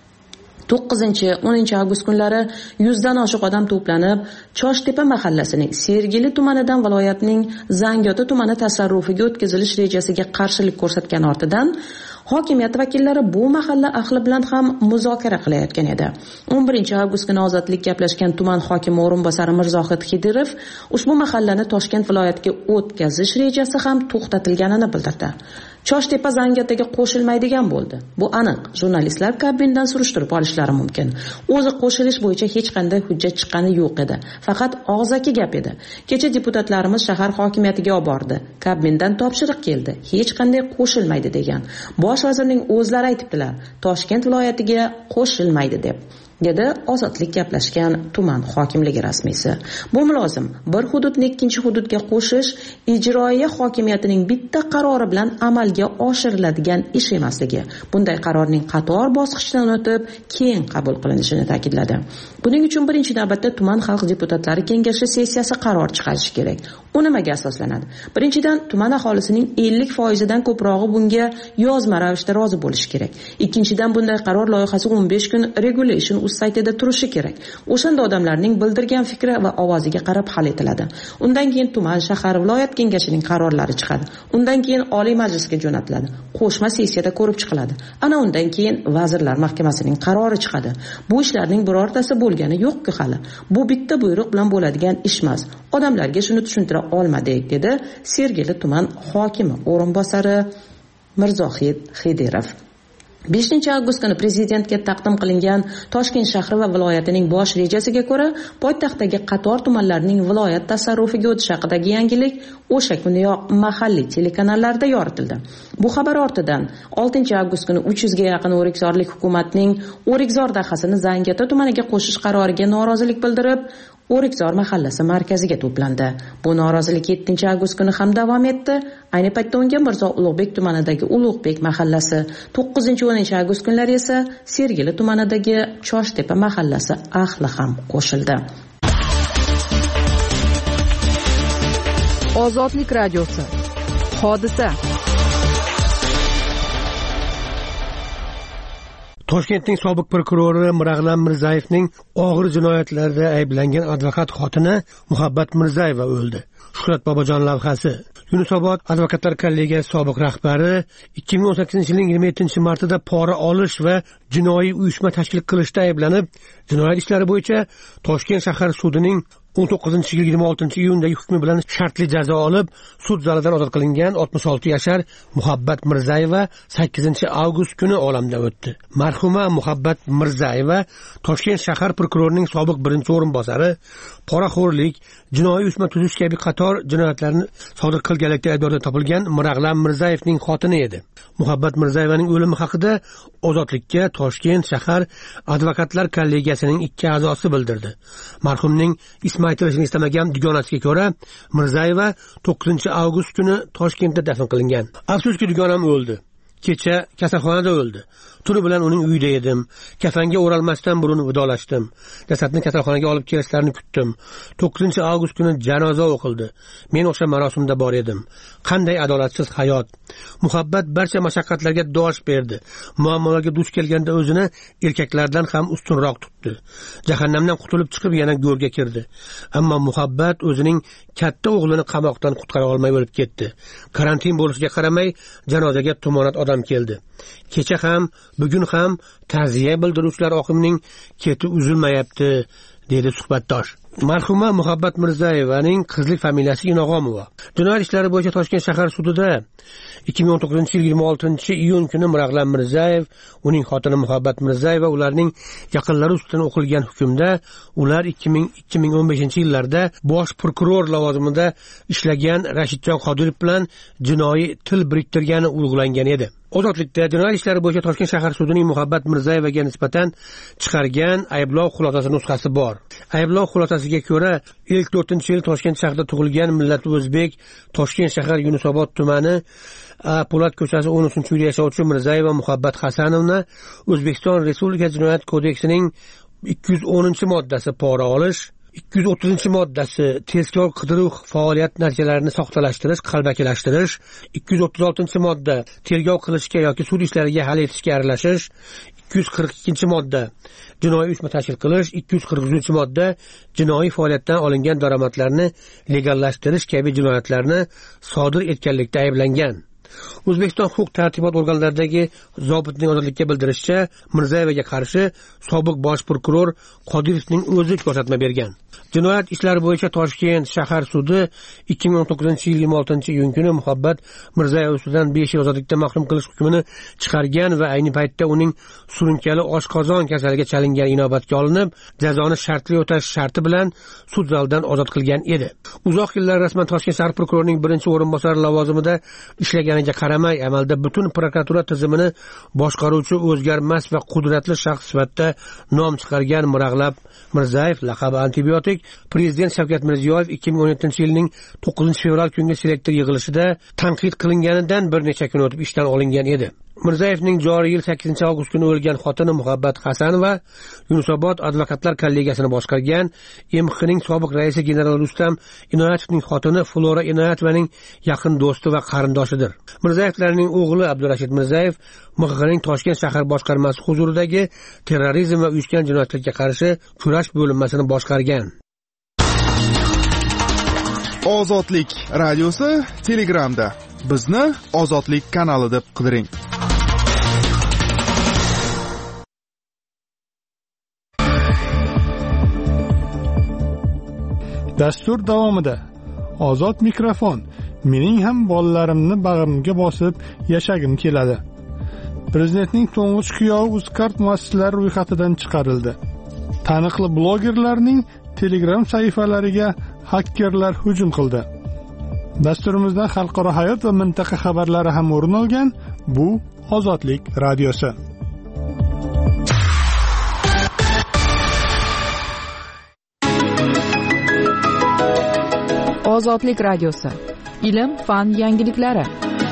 Speaker 3: 9-10 avgust kunlari 100 dan oshiq odam to'planib, Choshtepa mahallasining Sergeli tumanidan viloyatning Zangiota tumani tasarrufiga o'tkazilish rejasiga qarshilik ko'rsatgan ortidan hokimiyat vakillari bu mahalla ahli bilan ham muzokara qilayotgan edi. 11-avgust kuni Ozodlik gaplashgan tuman hokimi o'rinbosari Mirzohid Xidirov ushbu mahallani Toshkent viloyatiga o'tkazish rejasi ham to'xtatilganini bildirdi. Choshtepa Zangiotaga qo'shilmaydigan bo'ldi. Bu aniq. Jurnalistlar kabindan surishtirib olishlari mumkin. O'zi qo'shilish bo'yicha hech qanday hujjat chiqqani yo'q edi. Faqat og'zaki gap edi. Kecha deputatlarimiz shahar hokimiyatiga olib bordi. Kabindan topshiriq keldi. Hech qanday qo'shilmaydi degan. Bosh vazirning o'zlari aytibdilar, Toshkent viloyatiga qo'shilmaydi deb. dedi Ozodlik gaplashgan tuman hokimligi rasmiysi. Bu mulozim bir hududni ikkinchi hududga qo'shish ijroiya hokimiyatining bitta qarori bilan amalga oshiriladigan ish emasligi, bunday qarorning qator bosqichdan o'tib keyin qabul qilinishini ta'kidladi. Buning uchun birinchi navbatda tuman xalq deputatlari kengashi sessiyasi qaror chiqarishi kerak. U nimaga asoslanadi? Birinchidan, tuman aholisining 50% dan ko'prog'i bunga yozma ravishda rozi bo'lishi kerak. Ikkinchidan, bunday qaror loyihasi 15 kun regulation uz saytida turishi kerak. O'shanda odamlarning bildirgan fikri va ovoziga qarab hal etiladi. Undan keyin tuman, shahar, viloyat kengashining qarorlari chiqadi. Undan keyin Oliy Majlisga jo'natiladi. Qo'shma sessiyada ko'rib chiqiladi. Ana undan keyin Vazirlar Mahkamasining qarori chiqadi. Bu ishlarning birortasi bo'lgani yo'q-ku hali. Bu bitta buyruq bilan bo'ladigan ish emas. Odamlarga shuni tushuntira olmadik, dedi Sergeli tuman hokimi o'rinbosari Mirzohid Xidirov. 5-avgust kuni prezidentga taqdim qilingan Toshkent shahri va viloyatining bosh rejasiga ko'ra, poytaxtdagi qator tumanlarning viloyat tasarrufiga o'tishi haqidagi yangilik o'sha kuniyoq mahalliy telekanallarda yoritildi. Bu xabar ortidan 6-avgust kuni 300 ga yaqin o'rikzorlik hukumatning O'rikzor dahasini Zangiota tumaniga qo'shish qaroriga norozilik bildirib, O'rikzor mahallasi markaziga to'plandi. Bu norozilik 7-avgust kuni ham davom etdi. Ayni paytda unga Mirzo Ulug'bek tumanidagi Ulug'bek mahallasi, 9-10-avgust kunlari esa Sergeli tumanidagi Choshtepa mahallasi ahli ham qo'shildi.
Speaker 7: Ozodlik radiosi. Hodisa.
Speaker 5: Toshkentning sobiq prokurori Mirag'lam Mirzayevning og'ir jinoyatlarda ayblangan advokat xotini Muhabbat Mirzayeva o'ldi. Shuhrat Bobojon lavhasi. Yunusobod advokatlar kollegiyasi sobiq rahbari 2018-yilning 27-martida pora olish va jinoiy uyushma tashkil qilishda ayblanib, jinoyat ishlari bo'yicha Toshkent shahar sudining 19-yil 26-iyundagi hukmi bilan shartli jazo olib, sud zalidan ozod qilingan 66 yashar Muhabbat Mirzayeva 8-avgust kuni olamdan o'tdi. Marhuma Muhabbat Mirzayeva Toshkent shahar prokurorining sobiq birinchi o'rinbosari, poraxo'rlik, jinoiy uyushma tuzish kabi qator jinoyatlarni sodir qilganlikda aybdor topilgan Mirag'lam Mirzayevning xotini edi. Muhabbat Mirzayevaning o'limi haqida Ozodlikka Toshkent shahar advokatlar kollegiyasining 2 a'zosi bildirdi. Marhumning ismi aytilishini istamagan dugonasiga ko'ra, Mirzayeva 9-avgust kuni Toshkentda dafn qilingan. Afsuski dugonam o'ldi. Kecha kasalxonada o'ldi. Tuni bilan uning uyida edim. Kafanga o'ralmasdan burun vidolashdim. Jasadni kasalxonaga olib kelishlarini kutdim. 9-avgust kuni janoza o'qildi. Men o'sha marosimda bor edim. Qanday adolatsiz hayot. Muhabbat barcha mashaqqatlarga dosh berdi. Muammolarga duch kelganda o'zini erkaklardan ham ustunroq tutdi. Jahannamdan qutulib chiqib yana go'rga kirdi. Ammo Muhabbat o'zining katta o'g'lini qamoqdan qutqara olmay o'lib ketdi. Karantin bo'lishiga qaramay janozaga tumonat odam keldi. Kecha ham, bugun ham ta'ziya bildiruvchilar oqimining keti uzilmayapti, dedi suhbatdosh. Marhuma Muhabbat Mirzayevaning qizlik familiyasi Inog'omova. Jinoyat ishlari bo'yicha Toshkent shahar sudida 2019-yil 26-iyun kuni Mirag'lam Mirzayev, uning xotini Muhabbat Mirzayeva ularning yaqinlari ustidan o'qilgan hukmda ular 2015-yillarda bosh prokuror lavozimida ishlagan Rashidjon Qodirov bilan jinoiy til biriktirgani ulug'langan edi. Ozodlikda jinoyat ishlari bo'yicha Toshkent shahar sudining Muhabbat Mirzayevaga nisbatan chiqargan ayblov xulosasi nusxasi bor. Ayblov xulosasiga ko'ra, 54-yil Toshkent shahrida tug'ilgan millati o'zbek, Toshkent shahar Yunusobod tumani Po'lat ko'chasi 13-uyda yashovchi Mirzayeva Muhabbat Hasanovna O'zbekiston Respublikasi Jinoyat kodeksining 210-moddasi pora olish, 230-moddasi tezkor qidiruv faoliyat natijalarini soxtalashtirish, qalbakilashtirish, 236-modda tergov qilishga yoki sud ishlariga hal etishga aralashish, 242-modda jinoiy uyushma tashkil qilish, 243-modda jinoiy faoliyatdan olingan daromadlarni legallashtirish kabi jinoyatlarni sodir etganlikda ayblangan. O'zbekiston huquq-tartibot organlaridagi zobitning ozodlikka bildirishicha, Mirzayevaga qarshi sobiq bosh prokuror Qodirovning o'zi ko'rsatma bergan. Jinoyat ishlari bo'yicha Toshkent shahar sudi 2019-yil 26-iyun kuni Muhabbat Mirzayev ustidan 5 yil ozodlikdan mahrum qilish hukmini chiqargan va ayni paytda uning surunkali oshqozon kasaliga chalingani inobatga olinib, jazoni shartli o'tash sharti bilan sud zalidan ozod qilgan edi. Uzoq yillar rasman Toshkent shahar prokurorining birinchi o'rinbosari lavozimida ishlaganiga qaramay, amalda butun prokuratura tizimini boshqaruvchi o'zgarmas va qudratli shaxs sifatida nom chiqargan Mirag'lab Mirzayev laqabi antibiotik Prezident Shavkat Mirziyoyev 2017-yilning 9-fevral kungi selektor yig'ilishida tanqid qilinganidan bir necha kun o'tib ishdan olingan edi. Mirzayevning joriy yil 8-avgust kuni o'lgan xotini Muhabbat Hasanova Yunusobod advokatlar kollegiyasini boshqargan, MXning sobiq raisi general Rustam Inoyatovning xotini Flora Inoyatovaning yaqin do'sti va qarindoshidir. Mirzayevlarning o'g'li Abdurashid Mirzayev MXning Toshkent shahar boshqarmasi huzuridagi terrorizm va uyushgan jinoyatlarga qarshi kurash bo'linmasini boshqargan.
Speaker 10: Ozodlik radiosi Telegramda. Bizni Ozodlik kanali deb qidiring.
Speaker 1: Dastur davomida Ozod mikrofon. Mening ham bolalarimni bag'rimga bosib yashagim keladi. Prezidentning to'ng'ich kuyovi Uzcard muassisalari ro'yxatidan chiqarildi. Taniqli blogerlarning Telegram sahifalariga hakkerlar hujum qildi. Dasturimizdan xalqaro hayot va mintaqa xabarlari ham o'rin olgan. Bu Ozodlik radiosi.
Speaker 7: Ozodlik radiosi. Ilm, fan yangiliklari.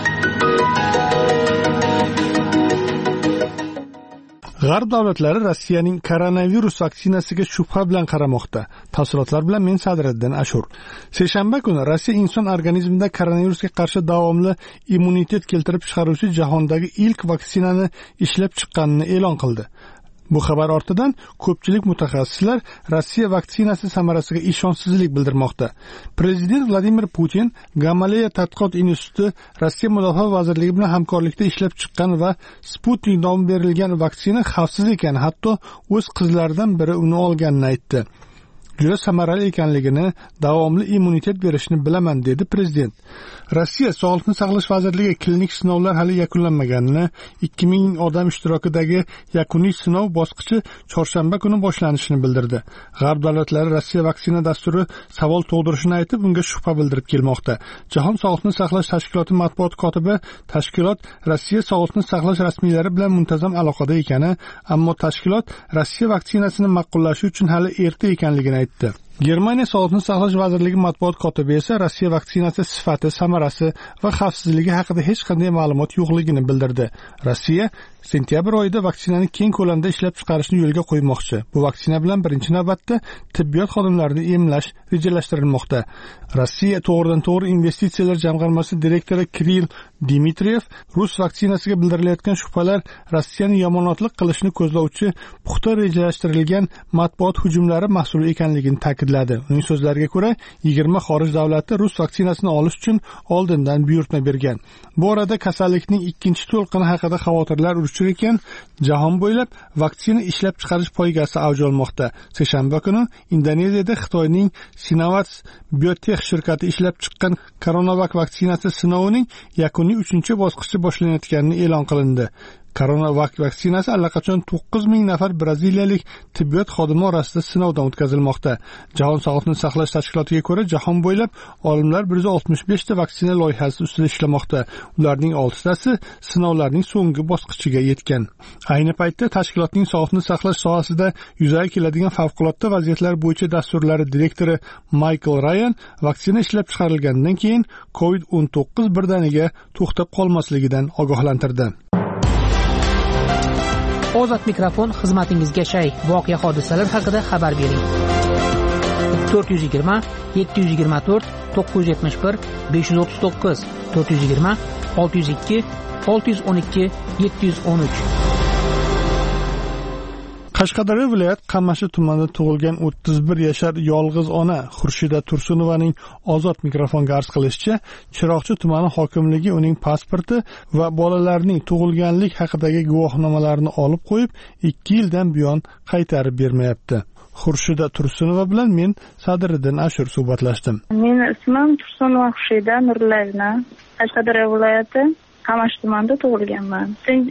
Speaker 1: G'arb davlatlari Rossiyaning koronavirus vaksinasiga shubha bilan qaramoqda. Tafsilotlar bilan men Sadriddin Ashur. Seshanba kuni Rossiya inson organizmida koronavirusga qarshi davomli immunitet keltirib chiqaruvchi jahondagi ilk vaksinani ishlab chiqqanini e'lon qildi. Bu xabar ortidan ko'pchilik mutaxassislar Rossiya vaksinasi samarasiga ishonchsizlik bildirmoqda. Prezident Vladimir Putin Gamaleya tadqiqot instituti Rossiya mudofaa vazirligi bilan hamkorlikda ishlab chiqqan va Sputnik nomi berilgan vaksina xavfsiz ekan, hatto o'z qizlaridan biri uni olganini aytdi. Juda samarali ekanligini, davomli immunitet berishni bilaman, dedi prezident. Rossiya Sog'liqni saqlash vazirligi klinik sinovlar hali yakunlanmaganini, 2000 odam ishtirokidagi yakuniy sinov bosqichi chorshanba kuni boshlanishini bildirdi. G'arb davlatlari Rossiya vaksina dasturi savol tug'dirishini aytib, unga shubha bildirib kelmoqda. Jahon Sog'liqni saqlash tashkiloti matbuot kotibi tashkilot Rossiya Sog'liqni saqlash rasmiylari bilan muntazam aloqada ekani, ammo tashkilot Rossiya vaksinasini ma'qullashi uchun hali erta ekanligini aytdi. Germaniya Sog'liqni saqlash vazirligi matbuot kotibi esa Rossiya vaksinasi sifati, samarasi va xavfsizligi haqida hech qanday ma'lumot yo'qligini bildirdi. Rossiya sentyabr oyida vaksinani keng ko'lamda ishlab chiqarishni yo'lga qo'ymoqchi. Bu vaksina bilan birinchi navbatda tibbiyot xodimlarini emlash rejalashtirilmoqda. Rossiya to'g'ridan-to'g'ri investitsiyalar jamg'armasi direktori Kirill Dmitriyev rus vaksinasiga bildirilayotgan shubhalar Rossiyani yomonotlik qilishni ko'zlovchi puxta rejalashtirilgan matbuot hujumlari mahsuli ekanligini ta'kidladi. Uning so'zlariga ko'ra, 20 xorij davlati rus vaksinasini olish uchun oldindan buyurtma bergan. Bu orada kasallikning ikkinchi to'lqini haqida xavotirlar urchir ekan, jahon bo'ylab vaksina ishlab chiqarish poygasi avj olmoqda. Seshanba kuni Indoneziyada Xitoyning Sinovac Biotech shirkati ishlab chiqqan Coronavac vaksinasi sinovining yakuniy 3-bosqichi boshlanayotganini e'lon qilindi. Coronavac vaksinasi allaqachon 9000 nafar braziliyalik tibbiyot xodimi orasida sinovdan o'tkazilmoqda. Jahon Sog'liqni saqlash tashkilotiga ko'ra, jahon bo'ylab olimlar 165 ta vaksina loyihasi ustida ishlamoqda. Ularning 6tasi sinovlarning so'nggi bosqichiga yetgan. Ayni paytda tashkilotning sog'liqni saqlash sohasida yuzaga keladigan favqulodda vaziyatlar bo'yicha dasturlari direktori Michael Ryan vaksina ishlab chiqarilgandan keyin COVID-19 birdaniga to'xtab qolmasligidan ogohlantirdi.
Speaker 8: Ozod mikrofon xizmatingizga shay. Voqea hodisalar haqida xabar bering. 420 724 971 539 420 602 612 713.
Speaker 1: Qashqadaryo viloyat Qamashi tumanida tug'ilgan 31 yashar yolg'iz ona Xurshida Tursunovaning Ozod mikrofonga arz qilishicha, Chiroqchi tumani hokimligi uning pasporti va bolalarning tug'ilganlik haqidagi guvohnomalarini olib qo'yib, 2 yildan buyon qaytarib bermayapti. Xurshida Tursunova bilan men Sadriddin Ashur suhbatlashdim.
Speaker 11: Meni ismim Tursunova Xurshida Nurlayevna. Qashqadaryo viloyati Qamash tumanida tug'ilganman.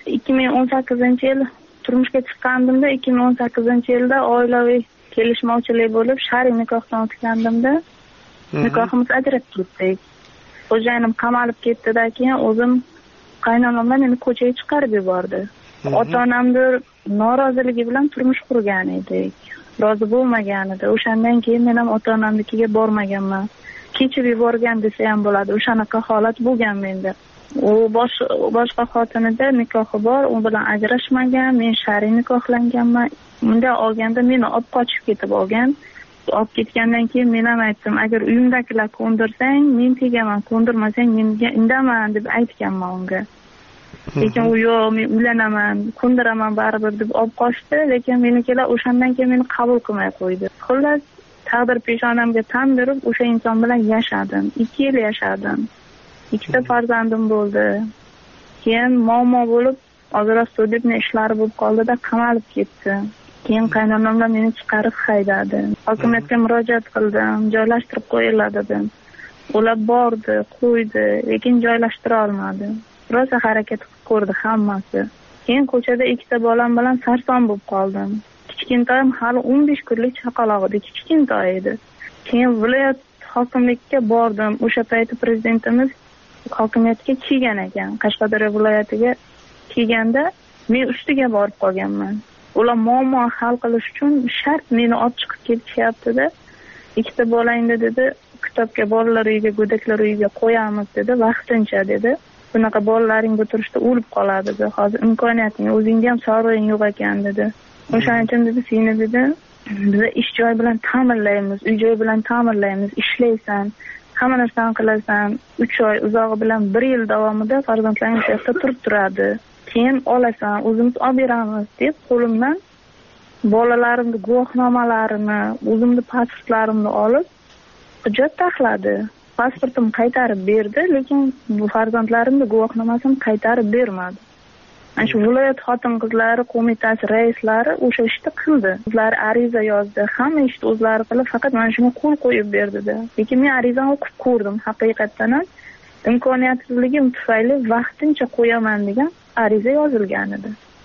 Speaker 11: 2018-yil turmushga chiqqandimda, 2018-yilda oilaviy kelishmovchilik bo'lib, shar'iy nikohdan o'tkandimda, nikohimiz ajrab ketdik. Xo'jayinim qamalib ketdidan keyin o'zim qaynonamlar meni ko'chaga chiqarib yubordi. Ota-onamni noroziligi bilan turmush qurgan edik. Rozi bo'lmagan edi. O'shandan keyin men ham ota-onamnikiga bormaganman. Kechib yuborgan desa ham bo'ladi. O'shanaqa holat bo'lgan menda. U boshqa xotinida nikohi bor, u bilan ajrashmagan, men shar'iy nikohlanganman. Bunda olganda meni olib qochib ketib olgan. Olib ketgandan keyin men ham aytdim, agar uyimdagilar ko'ndirsang, men tegaman, ko'ndirmasang menga indaman deb aytganman unga. Lekin u yo'q, men uylanaman, ko'ndiraman baribir deb olib qochdi, lekin menikilar o'shandan keyin meni qabul qilmay qo'ydi. Xullas, taqdir peshonamga tan berib, o'sha inson bilan yashadim. 2 yil yashadim. 2 farzandim bo'ldi. Keyin muammo bo'lib, ozroq sudibni ishlari bo'lib qoldida qamalib ketdi. Keyin qaynonamlar meni chiqarib haydadi. Hokimiyatga murojaat qildim, joylashtirib qo'yiladi dedim. Ular bordi, qo'ydi, lekin joylashtira olmadi. Rosa harakat qilib ko'rdi hammasi. Keyin ko'chada 2 bolam bilan sarson bo'lib qoldim. Kichkintoyim hali 15 kunlik chaqaloq edi, kichkintoy edi. Keyin viloyat hokimlikka bordim. O'sha payti prezidentimiz hokimiyatga kelgan ekan. Qashqadaryo viloyatiga kelganda men ustiga borib qolganman. Ular muammo hal qilish uchun shart meni olib chiqib ketishyapti-da. 2 bolangni dedi, kitobga bolalar uyiga, go'daklar uyiga qo'yamiz dedi, vaqtincha dedi. Bunaqa bolalaring bu turishda o'lib qoladi dedi. Hozir imkoniyating, o'zingga ham sog'lig'ing yo'q ekan dedi. O'shaning uchun dedi, seni dedi, biz ish joyi bilan ta'minlaymiz, uy joyi bilan ta'minlaymiz, ishlaysan, hamma narsani qilasan. 3 oy uzog'i bilan 1 yil davomida farzandlaring shu yerda turib turadi. Keyin olasan, o'zimiz olib beramiz deb qo'limdan bolalarimni guvohnomalarini, o'zimni pasportlarimni olib hujjat taxladi. Pasportim qaytarib berdi, lekin bu farzandlarimni guvohnomasini qaytarib bermadi. Ana shu viloyat xotin-qizlari qo'mitasi raislari o'sha ishni qildi. Ular ariza yozdi, hamma ishni o'zlari qilib, faqat mana shunga qo'l qo'yib berdi-da. Lekin men arizani o'qib ko'rdim, haqiqatan ham imkoniyatsizligim tufayli vaqtincha qo'yaman degan ariza yozilgan edi.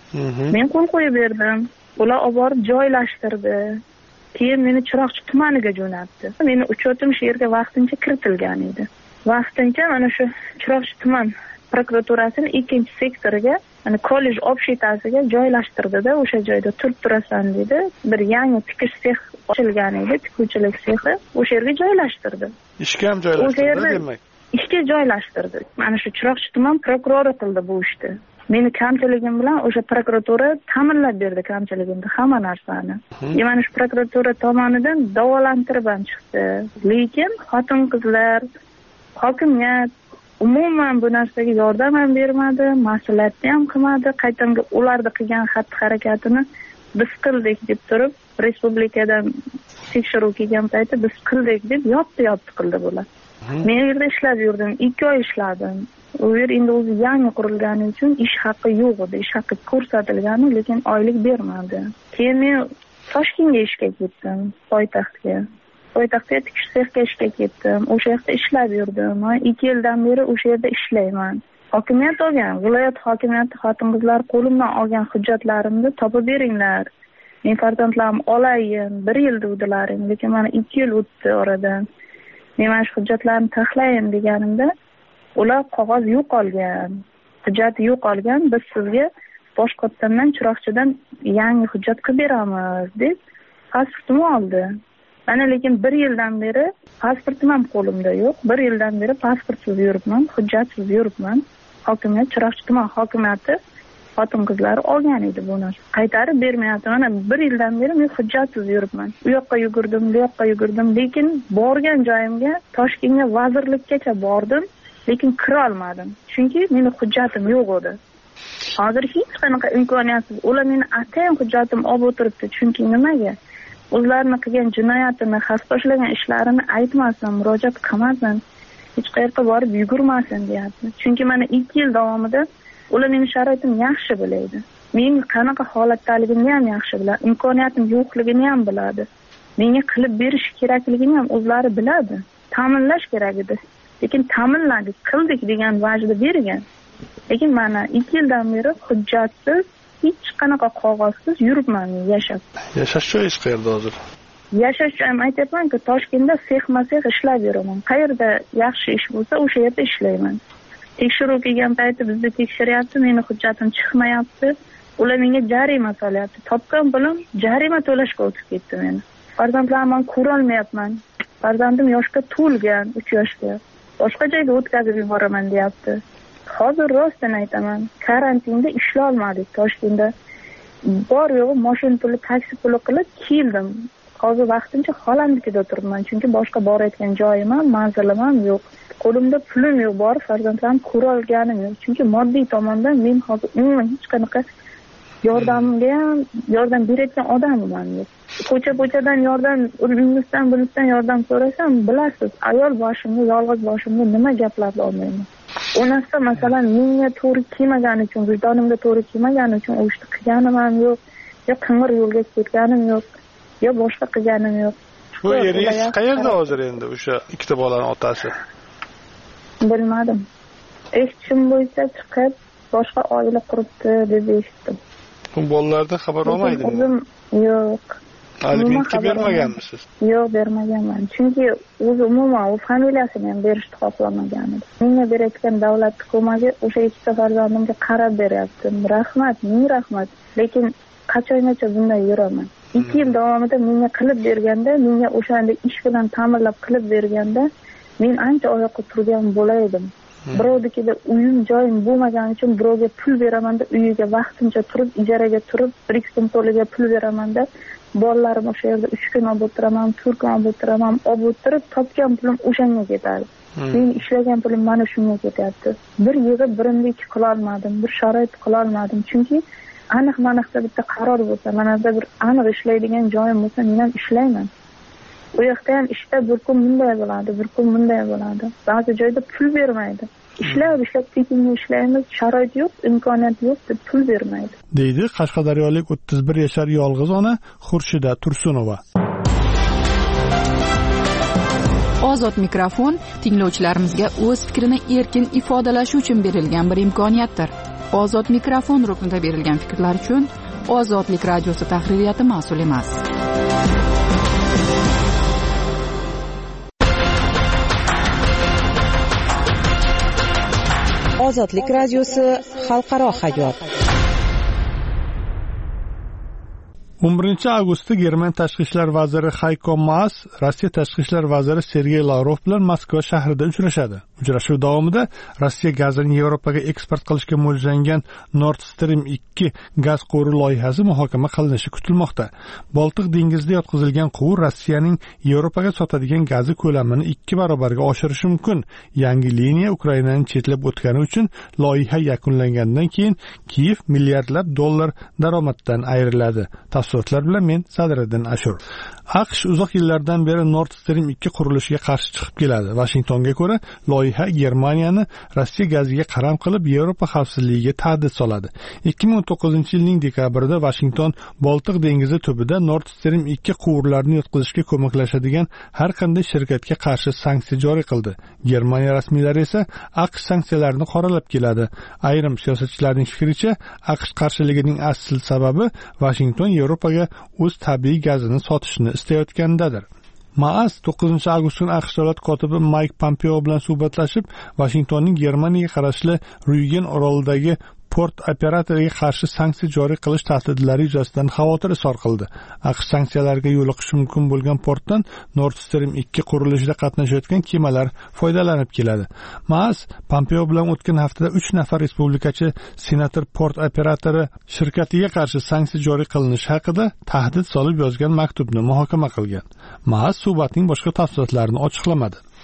Speaker 11: Men qo'l qo'yib berdim. Ular olib borib joylashtirdi. Keyin meni Chiroqchi tumaniga jo'natdi. Meni uchotim shu yerga vaqtincha kiritilgan edi. Vaqtincha mana shu Chiroqchi tuman prokuraturasining 2-sektoriga, mana kollej общитasiga joylashtirdi-da, o'sha joyda turib turasan dedi. Bir yangi tikish sex ochilgan edi, tikuvchilik sexi, o'sha yerga joylashtirdi.
Speaker 1: Ishga ham joylashtirdi demak.
Speaker 11: Ishga joylashtirdi. Mana shu Chiroqchi tuman prokurori qildi bu ishni. Meni kamchiligim bilan o'sha prokuratura ta'minlab berdi kamchiligimni, hamma narsani. Mana shu prokuratura tomonidan davolantirib ham chiqdi. Lekin xotin-qizlar, hokimiyat umuman bu narsaga yordam ham bermadi, mas'uliyatni ham qilmadi. Qaytamga ularni qilgan xatti-harakatini biz qildik deb turib, respublikadan tekshiruv kelgan payti biz qildik deb yopti qildi bular. Men yerda ishlab yurdim, 2 oy ishladim. U yer endi o'zi yangi qurilgani uchun ish haqqi yo'q edi, ish haqqi ko'rsatilgani, lekin oylik bermadi. Keyin men Toshkentga ishga ketdim, poytaxtga. Poytaxtga tikish sexga ishga ketdim. O'sha yerda ishlab yurdim. 2 yildan beri o'sha yerda ishlayman. Hokimiyat olgan, viloyat hokimiyati xotin-qizlar qo'limdan olgan hujjatlarimni topib beringlar. Men farzandlarim olayin, 1 yil dedilaring, lekin mana 2 yil o'tdi oradan. Men mana shu hujjatlarni taxlayin deganimda, ular qog'oz yo'qolgan, hujjat yo'qolgan, biz sizga boshqatdan Chiroqchidan yangi hujjat qilib beramiz deb pasportimni oldi. Mana lekin 1 yildan beri pasportim ham qo'limda yo'q. 1 yildan beri pasportsiz yuribman, hujjatsiz yuribman. Hokimiyat, Chiroqchi tuman hokimiyati xotin-qizlar olgan edi bu narsa. Qaytarib bermayapti. Mana 1 yildan beri men hujjatsiz yuribman. U yoqqa yugurdim, bu yoqqa yugurdim, lekin borgan joyimga Toshkentga vazirlikkacha bordim. Lekin kira olmadim. Chunki meni hujjatim yo'q edi. Hozir hech qanaqa imkoniyatsiz. Ular meni atayin hujjatim olib o'tiribdi. Chunki nimaga? O'zlarini qilgan jinoyatini, xavf-tashlagan ishlarini aytmasin, murojaat qilmasin, hech qayerga borib yugurmasin deyapti. Chunki mana 2 yil davomida ular meni sharoitim yaxshi biladi. men qanaqa holatdaligimni ham yaxshi biladi, imkoniyatim yo'qligini ham biladi. Menga qilib berish kerakligini ham o'zlari biladi. Ta'minlash kerak edi. Lekin ta'minladik, qildik degan va'da bergan. Lekin mana 2 yildan beri hujjatsiz, hech qanaqa qog'ozsiz yuribman yashab.
Speaker 1: Yashash joyingiz qayerda hozir?
Speaker 11: Yashash joyim aytyapman-ku, Toshkentda sex-masex ishlab yuraman. Qayerda yaxshi ish bo'lsa, o'sha yerda ishlayman. Tekshiruv kelgan payti bizni tekshiryapti, meni hujjatim chiqmayapti. Ular menga jarima solyapti. Topgan pulim jarima to'lashga o'tib ketdi meni. Farzandlarimni ko'ra olmayapman. Farzandim yoshga to'lgan, 3 yoshga. Boshqa joyga o'tkazib yuboraman deyapti. Hozir rostdan aytaman, karantinda ishlay olmadik Toshkentda. Bor yo'q mashina puli, taksi puli qilib keldim. Hozir vaqtincha xolamnikida o'tiribman, chunki boshqa borayotgan joyim ham, manzilim ham yo'q. Qo'limda pulim yo'q, bor farzandlarim ko'ra olganim yo'q. Chunki moddiy tomondan men hozir umuman hech qanaqa yordamga ham yordam berayotgan odamman yo'q. Ko'cha-ko'chadan yordam, undan bundan yordam so'rasam, bilasiz, ayol boshimga, yolg'iz boshimga nima gaplarni olmayman. Onasi masalan menga to'g'ri kelmagani uchun, vijdonimga to'g'ri kelmagani uchun u ishni qilganim ham yo'q, yo qing'ir yo'lga ketganim yo'q, yo boshqa qilganim yo'q.
Speaker 1: Bu eringiz qayerda hozir endi o'sha ikkita bolaning otasi?
Speaker 11: Bilmadim. Eshitishim bo'yicha chiqib boshqa oila quribdi deb eshitdim.
Speaker 1: Bu bolalardan xabar olmaydimi?
Speaker 11: O'zim yo'q.
Speaker 1: Alimentga bermaganmisiz?
Speaker 11: Yo'q, bermaganman. Chunki o'zi umuman u familiyasini ham berishni xohlamagan edi. Menga berayotgan davlat ko'magi o'sha ikkita farzandimga qarab beryapti. Rahmat, ming rahmat. Lekin qachongacha bunday yuraman? 2 yil davomida menga qilib berganda, menga o'shanda ish bilan ta'minlab qilib berganda, men ancha oyoqqa turgan bo'laydim. Birovnikida uyim, joyim bo'lmagani uchun birovga pul beraman-da, uyiga vaqtincha turib, ijaraga turib, 1-2 kun to'liga pul beraman-da, bolalarim o'sha yerda 3 kun olib o'tiraman, 4 kun olib o'tiraman, olib o'tirib, topgan pulim o'shanga ketadi. Men ishlagan pulim mana shunga ketyapti. Bir yig'ib birimni ikki qila olmadim, bir sharoit qila olmadim. Chunki aniq manaqda bitta qaror bo'lsa, manada bir aniq ishlaydigan joyim bo'lsa, men ham ishlayman. U yoqda ham ishda bir kun bunday bo'ladi, bir kun bunday bo'ladi. Ba'zi joyda pul bermaydi. Ishlab tekinga ishlaymiz, sharoit yo'q, imkoniyat yo'q deb pul bermaydi.
Speaker 1: Deydi Qashqadaryolik 31 yashar yolg'iz ona Xurshida Tursunova.
Speaker 7: Ozod mikrofon tinglovchilarimizga o'z fikrini erkin ifodalashi uchun berilgan bir imkoniyatdir. Ozod mikrofon ruknida berilgan fikrlar uchun Ozodlik radiosi tahririyati mas'ul emas.
Speaker 3: Ozodlik radiosi xalqaro hayot.
Speaker 1: 11-avgustda Germaniya tashqi ishlar vaziri Hayko Maas Rossiya tashqi ishlar vaziri Sergey Lavrov bilan Moskva shahrida uchrashadi. Uchrashuv davomida Rossiya gazini Yevropaga eksport qilishga mo'ljallangan Nord Stream 2 gaz quvuri loyihasi muhokama qilinishi kutilmoqda. Boltiq dengizida yotqizilgan quvur Rossiyaning Yevropaga sotadigan gazi ko'lamini 2 barobarga oshirishi mumkin. Yangi liniya Ukrainani chetlab o'tgani uchun loyiha yakunlangandan keyin Kiyev milliardlab dollar daromaddan ayriladi. Tafsilotlar bilan men Sadriddin Ashur. AQSh uzoq yillardan beri Nord Stream 2 qurilishiga qarshi chiqib keladi. Washingtonga ko'ra, loyiha Germaniyani Rossiya gaziga qaram qilib, Yevropa xavfsizligiga tahdid soladi. 2019-yilning dekabrida Washington Boltiq dengizi tubida Nord Stream 2 quvurlarini yotqizishga ko'maklashadigan har qanday shirkatga qarshi sanksiya joriy qildi. Germaniya rasmiylari esa AQSh sanksiyalarini qoralab keladi. Ayrim siyosatchilarning fikricha, AQSh qarshiligining asl sababi Washington Yevropaga o'z tabiiy gazini sotishni istayotgandadir. Maas 9-avgust kuni AQSh davlat kotibi Mike Pompeo bilan suhbatlashib, Washingtonning Germaniyaga qarashli Rügen orolidagi port operatoriga qarshi sanksiya joriy qilish tahdidlari yuzasidan xavotir izhor qildi. AQSh sanksiyalarga yo'liqishi mumkin bo'lgan portdan Nord Stream 2 qurilishida qatnashayotgan kemalar foydalanib keladi. Maas Pompeo bilan o'tgan haftada 3 nafar respublikachi senator port operatori shirkatiga qarshi sanksiya joriy qilinishi haqida tahdid solib yozgan maktubni muhokama qilgan. Maas suhbatning boshqa tafsilotlarini ochiqlamadi.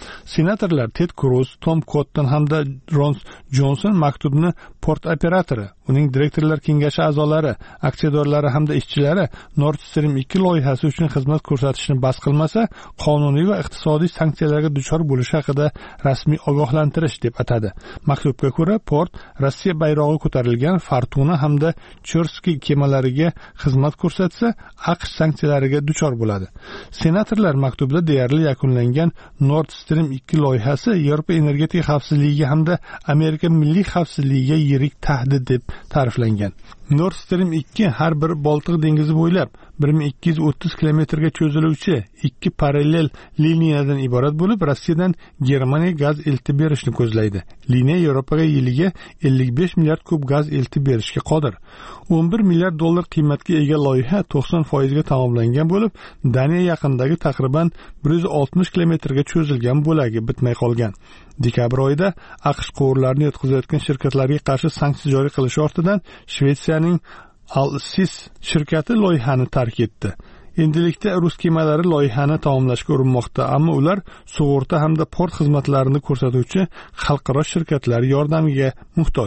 Speaker 1: Senatorlar Ted Cruz, Tom Cotton hamda Ron Johnson maktubni port operatori, uning direktorlar kengashi a'zolari, aksiyadorlari hamda ishchilari Nord Stream 2 loyihasi uchun xizmat ko'rsatishni bas qilmasa, qonuniy va iqtisodiy sanksiyalarga duchor bo'lishi haqida rasmiy ogohlantirish deb atadi. Maktubga ko'ra, port Rossiya bayrog'i ko'tarilgan Fortuna hamda Cherskiy kemalariga xizmat ko'rsatsa, AQSh sanksiyalariga duchor bo'ladi. Senatorlar maktubda deyarli yakunlangan Nord Stream 2 loyihasi Yevropa energetika xavfsizligiga hamda Amerika milliy xavfsizligiga yirik tahdid deb ta'riflangan. Nord Stream 2 har bir Boltiq dengizi bo'ylab 1230 kilometrga cho'ziluvchi ikki parallel liniyadan iborat bo'lib, Rossiyadan Germaniyaga gaz eltib berishni ko'zlaydi. Liniya Yevropaga yiliga 55 milliard kub gaz eltib berishga qodir. 11 milliard dollar qiymatga ega loyiha 90% ga tamomlangan bo'lib, Daniya yaqinidagi taqriban 160 kilometrga cho'zilgan bo'lagi bitmay qolgan. Dekabr oyida AQSh quvurlarni yetkazayotgan shirkatlarga qarshi sanksiya joriy qilish ortidan Shvetsiyaning Alsis shirkati loyihani tark etdi. Endilikda rus kemalari loyihani tamomlashga urinmoqda, ammo ular sug'urta hamda port xizmatlarini ko'rsatuvchi xalqaro shirkatlar yordamiga muhtoj.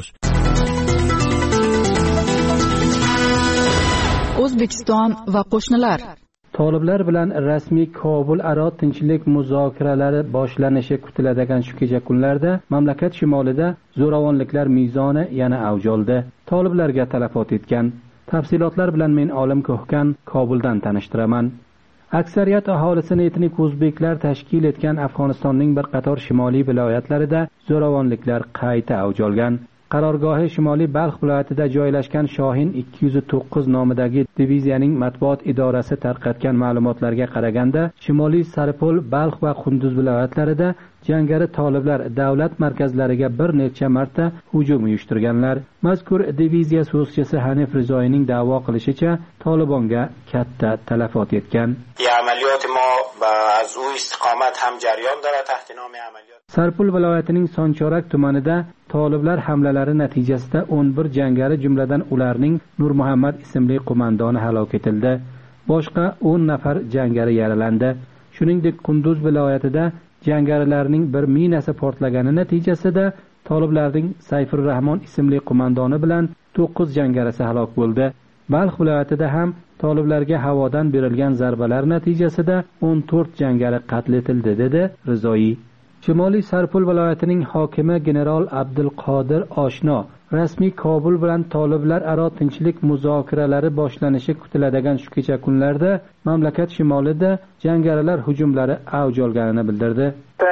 Speaker 7: O'zbekiston va qo'shnilar.
Speaker 12: Toliblar bilan rasmiy Kobul aro tinchlik muzokaralari boshlanishi kutiladigan shu kecha kunlarda mamlakat shimolida zo'ravonliklar mezoni yana avj oldi. Toliblarga talafot etgan. Tafsilotlar bilan men Olim Ko'hkan Kobuldan tanishtiraman. Aksariyat aholisini etnik o'zbeklar tashkil etgan Afg'onistonning bir qator shimoliy viloyatlarida zo'ravonliklar qayta avj olgan. Qarorgohi Shimoliy Balx viloyatida joylashgan Shohin 209 nomidagi diviziyaning matbuot idorasi tarqatgan ma'lumotlarga qaraganda, Shimoliy Saripol, Balx va Qunduz viloyatlarida jangari toliblar davlat markazlariga bir necha marta hujum uyushtirganlar. Mazkur diviziya so'zchisi Hanif Rizoyning da'vo qilishicha, Tolibonga katta talafot yetgan. Saripol viloyatining Sonchorak tumanida toliblar hamlalari natijasida 11 jangari, jumladan ularning Nur Muhammad ismli qo'mondoni halok etildi. Boshqa 10 nafar jangari yaralandi. Shuningdek, Qunduz viloyatida jangarilarning bir minasi portlagani natijasida toliblarning Sayfur Rahmon ismli qo'mondoni bilan 9 jangarisi halok bo'ldi. Balx viloyatida ham toliblarga havodan berilgan zarbalar natijasida 14 jangari qatl etildi, dedi Rizoyi. Shimoliy Saripol viloyatining hokimi general Abdulqodir Oshno rasmiy Kobul bilan toliblar aro tinchlik muzokaralari boshlanishi kutiladigan shu kecha kunlarda mamlakat shimolida jangarilar hujumlari avj olganini bildirdi.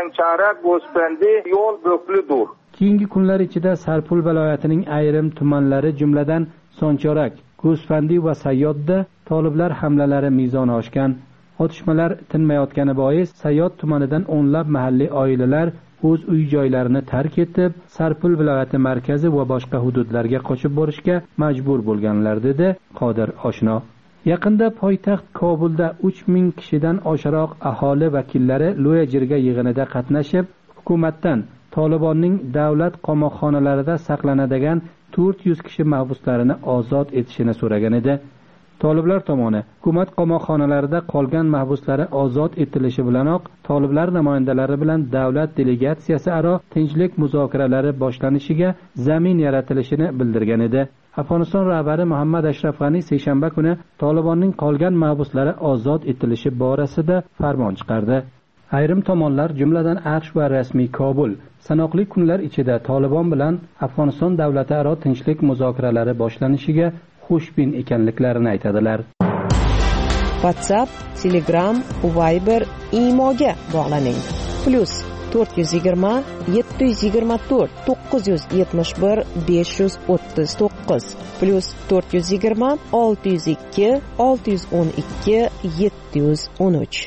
Speaker 12: Keyingi kunlar ichida Saripol viloyatining ayrim tumanlari, jumladan Sonchorak, Go'sfandi va Sayyodda toliblar hamlalari mezoni oshgan. Otishmalar tinmayotgani bois Sayyod tumanidan o'nlab mahalliy oilalar o'z uy-joylarini tark etib, Saripol viloyati markazi va boshqa hududlarga qochib borishga majbur bo'lganlar, dedi Qodir Oshno. Yaqinda poytaxt Kobulda 3000 kishidan oshiroq aholi vakillari Loyajirga yig'inida qatnashib, hukumatdan Tolibonning davlat qamoqxonalarida saqlanadigan 400 kishi mahbuslarini ozod etishini so'ragan edi. Toliblar tomoni hukumat qamoqxonalarida qolgan mahbuslari ozod etilishi bilanoq toliblar namoyandalari bilan davlat delegatsiyasi aro tinchlik muzokaralari boshlanishiga zamin yaratilishini bildirgan edi. Afg'oniston rahbari Muhammad Ashraf G'ani seshanba kuni Tolibonning qolgan mahbuslari ozod etilishi borasida farmon chiqardi. Ayrim tomonlar, jumladan AQSh va rasmiy Kobul, sanoqli kunlar ichida Tolibon bilan Afg'oniston davlati aro tinchlik muzokaralari boshlanishiga xushbin ekanliklarini aytadilar.
Speaker 13: WhatsApp, Telegram, Viber, Imoga bog'laning. +420 724 971 539 +420 602 612 713.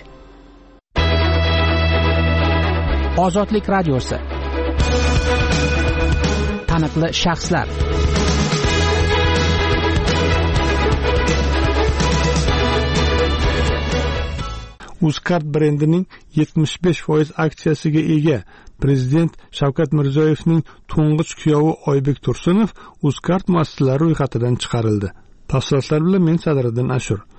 Speaker 8: Ozodlik radiosi. Taniqli shaxslar.
Speaker 1: Uzcard brendining 75% aksiyasiga ega Prezident Shavkat Mirziyoyevning to'ng'ich kuyovi Oybek Tursunov Uzcard muassasalari ro'yxatidan chiqarildi. Tafsilotlar bilan men Sadriddin Ashur.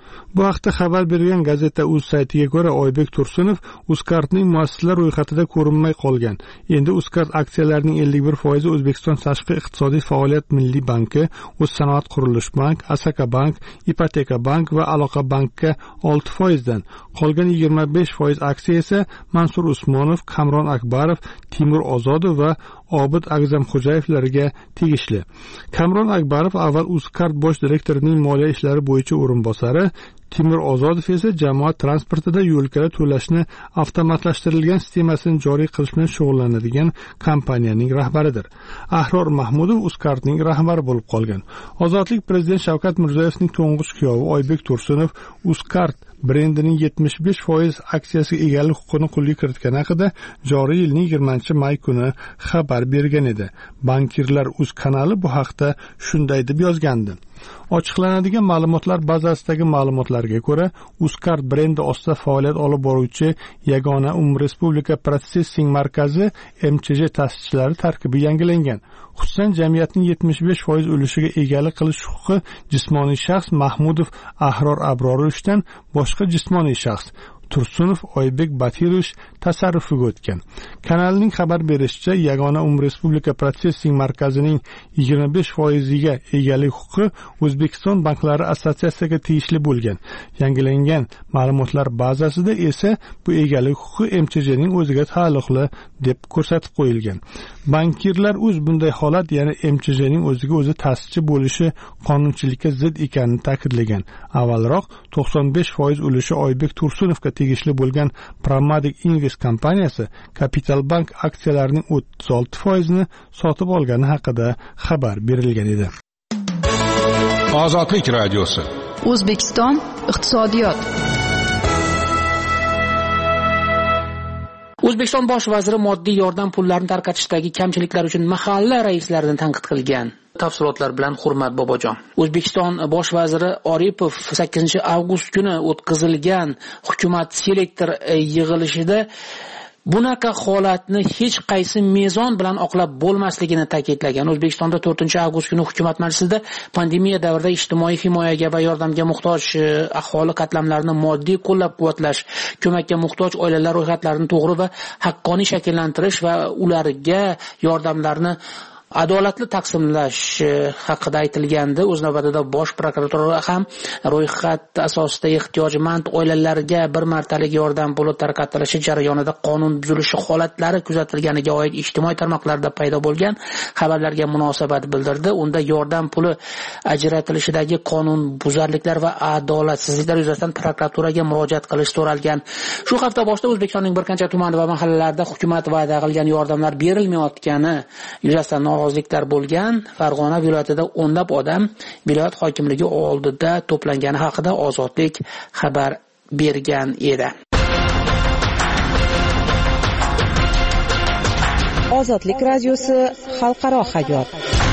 Speaker 1: Bu haqda xabar bergan gazeta.uz saytiga ko'ra, Oybek Tursunov Uzcardning muassislar ro'yxatida ko'rinmay qolgan. Endi Uzcard aksiyalarining 51% O'zbekiston Tashqi iqtisodiy faoliyat milliy banki, O'zsanoat qurilish bank, Asaka bank, Ipoteka bank va Aloqa bankka 6% dan, qolgan 25% aksiya esa Mansur Usmonov, Kamron Akbarov, Timur Ozodov va Obid Agzamxo'jayevlarga tegishli. Kamron Akbarov avval Uzcard bosh direktorining moliya ishlari bo'yicha o'rinbosari, Timur Ozodov esa jamoat transportida yo'lkara to'lashni avtomatlashtirilgan sistemasini joriy qilish bilan shug'ullanadigan kompaniyaning rahbaridir. Ahror Mahmudov Uzcardning rahbari bo'lib qolgan. Ozodlik prezident Shavkat Mirziyoyevning to'ng'ich kuyovi Oybek Tursunov Uzcard brendining 75% aksiyasiga egalik huquqini qo'lga kiritgani haqida joriy yilning 20-may kuni xabar bergan edi. Bankirlar Uz kanali bu haqda shunday deb yozgandi. Ochiqlanadigan ma'lumotlar bazasidagi ma'lumotlarga ko'ra, Uzcard brendi ostida faoliyat olib boruvchi yagona umumrespublika protsessing markazi MCJ ta'sischilari tarkibi yangilangan. Xususan, jamiyatning 75% ulushiga egalik qilish huquqi jismoniy shaxs Mahmudov Ahror Abrorovdan boshqa jismoniy shaxs Tursunov Oybek Batirovich tasarrufiga o'tgan. Kanalning xabar berishicha, yagona umumrespublika protsessing markazining 25%ga egalik huquqi O'zbekiston banklari assotsiatsiyasiga tegishli bo'lgan. Yangilangan ma'lumotlar bazasida esa bu egalik huquqi MCJning o'ziga taalluqli deb ko'rsatib qo'yilgan. Bankirlar o'z bunday holat, ya'ni MCJning o'ziga o'zi ta'sischi bo'lishi qonunchilikka zid ekanini ta'kidlagan. Avvalroq 95% ulushi Oybek Tursunovga tegishli bo'lgan Pramatic Invest kompaniyasi Capital Bank aksiyalarining 36%ni sotib olgani haqida xabar berilgan edi.
Speaker 6: Ozodlik radiosi.
Speaker 7: O'zbekiston iqtisodiyot.
Speaker 8: O'zbekiston bosh vaziri moddiy yordam pullarini tarqatishdagi kamchiliklar uchun mahalla raislarini tanqid qilgan. Tafsilotlar bilan Hurmat Bobojon. O'zbekiston bosh vaziri Oripov 8-avgust kuni o'tkazilgan hukumat selektor yig'ilishida bunaqa holatni hech qaysi mezon bilan oqlab bo'lmasligini ta'kidlagan. O'zbekistonda 4-avgust kuni hukumat majlisida pandemiya davrida ijtimoiy himoyaga va yordamga muhtoj aholi qatlamlarini moddiy qo'llab-quvvatlash, ko'makka muhtoj oilalar ro'yxatlarini to'g'ri va haqqoniy shakllantirish va ularga yordamlarni adolatli taqsimlash haqida aytilgandi. O'z navbatida bosh prokuratura ham ro'yxat asosida ehtiyojmand oilalarga bir martalik yordam puli tarqatilishi jarayonida qonun buzilishi holatlari kuzatilganiga oid ijtimoiy tarmoqlarda paydo bo'lgan xabarlarga munosabat bildirdi. Unda yordam puli ajratilishidagi qonun buzarliklar va adolatsizliklar yuzasidan prokuraturaga murojaat qilish so'ralgan. Shu hafta boshida O'zbekistonning bir qancha tuman va mahallalarida hukumat va'da qilgan yordamlar berilmayotgani yuzasidan noroziliklar bo'lgan. Farg'ona viloyatida o'nlab odam viloyat hokimligi oldida to'plangani haqida Ozodlik xabar bergan edi.
Speaker 13: Ozodlik radiosi xalqaro hayot.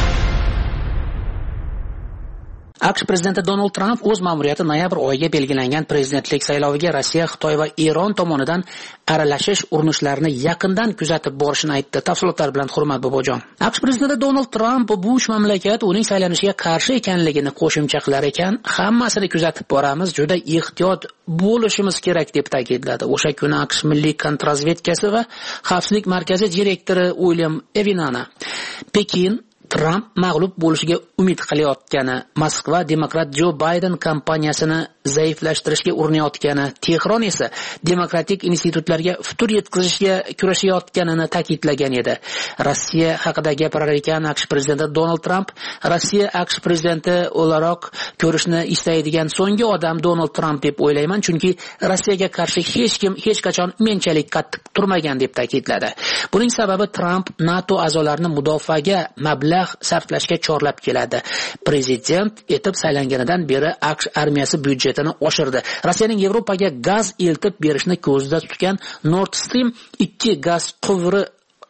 Speaker 8: AQSh prezidenti Donald Tramp o'z ma'muriyati noyabr oyiga belgilangan prezidentlik sayloviga Rossiya, Xitoy va Eron tomonidan aralashish urinishlarini yaqindan kuzatib borishini aytdi. Tafsilotlar bilan Hurmat Bobojon. AQSh prezidenti Donald Tramp bu uch mamlakat uning saylanishiga qarshi ekanligini qo'shimcha qilar ekan, hammasini kuzatib boramiz, juda ehtiyot bo'lishimiz kerak deb ta'kidladi. O'sha kuni AQSh milliy kontrrazvedkasi va xavfsizlik markazi direktori William Evinana Pekin Tramp mag'lub bo'lishiga umid qilayotgani, Moskva demokrat Jo Bayden kampaniyasini zaiflashtirishga urinayotgani, Tehron esa demokratik institutlarga futur yetkazishga kurashayotganini ta'kidlagan edi. Rossiya haqida gapirar ekan AQSh prezidenti Donald Tramp, Rossiya AQSh prezidenti o'laroq ko'rishni istaydigan so'nggi odam Donald Tramp deb o'ylayman, chunki Rossiyaga qarshi hech kim hech qachon menchalik qattiq turmagan deb ta'kidladi. Buning sababi Tramp NATO a'zolarini mudofaaga mablag' sarflashga chorlab keladi. Prezident etib saylanganidan beri AQSh armiyasi byudjetini oshirdi. Rossiyaning Yevropaga gaz eltib berishni ko'zda tutgan Nord Stream 2 gaz quvuri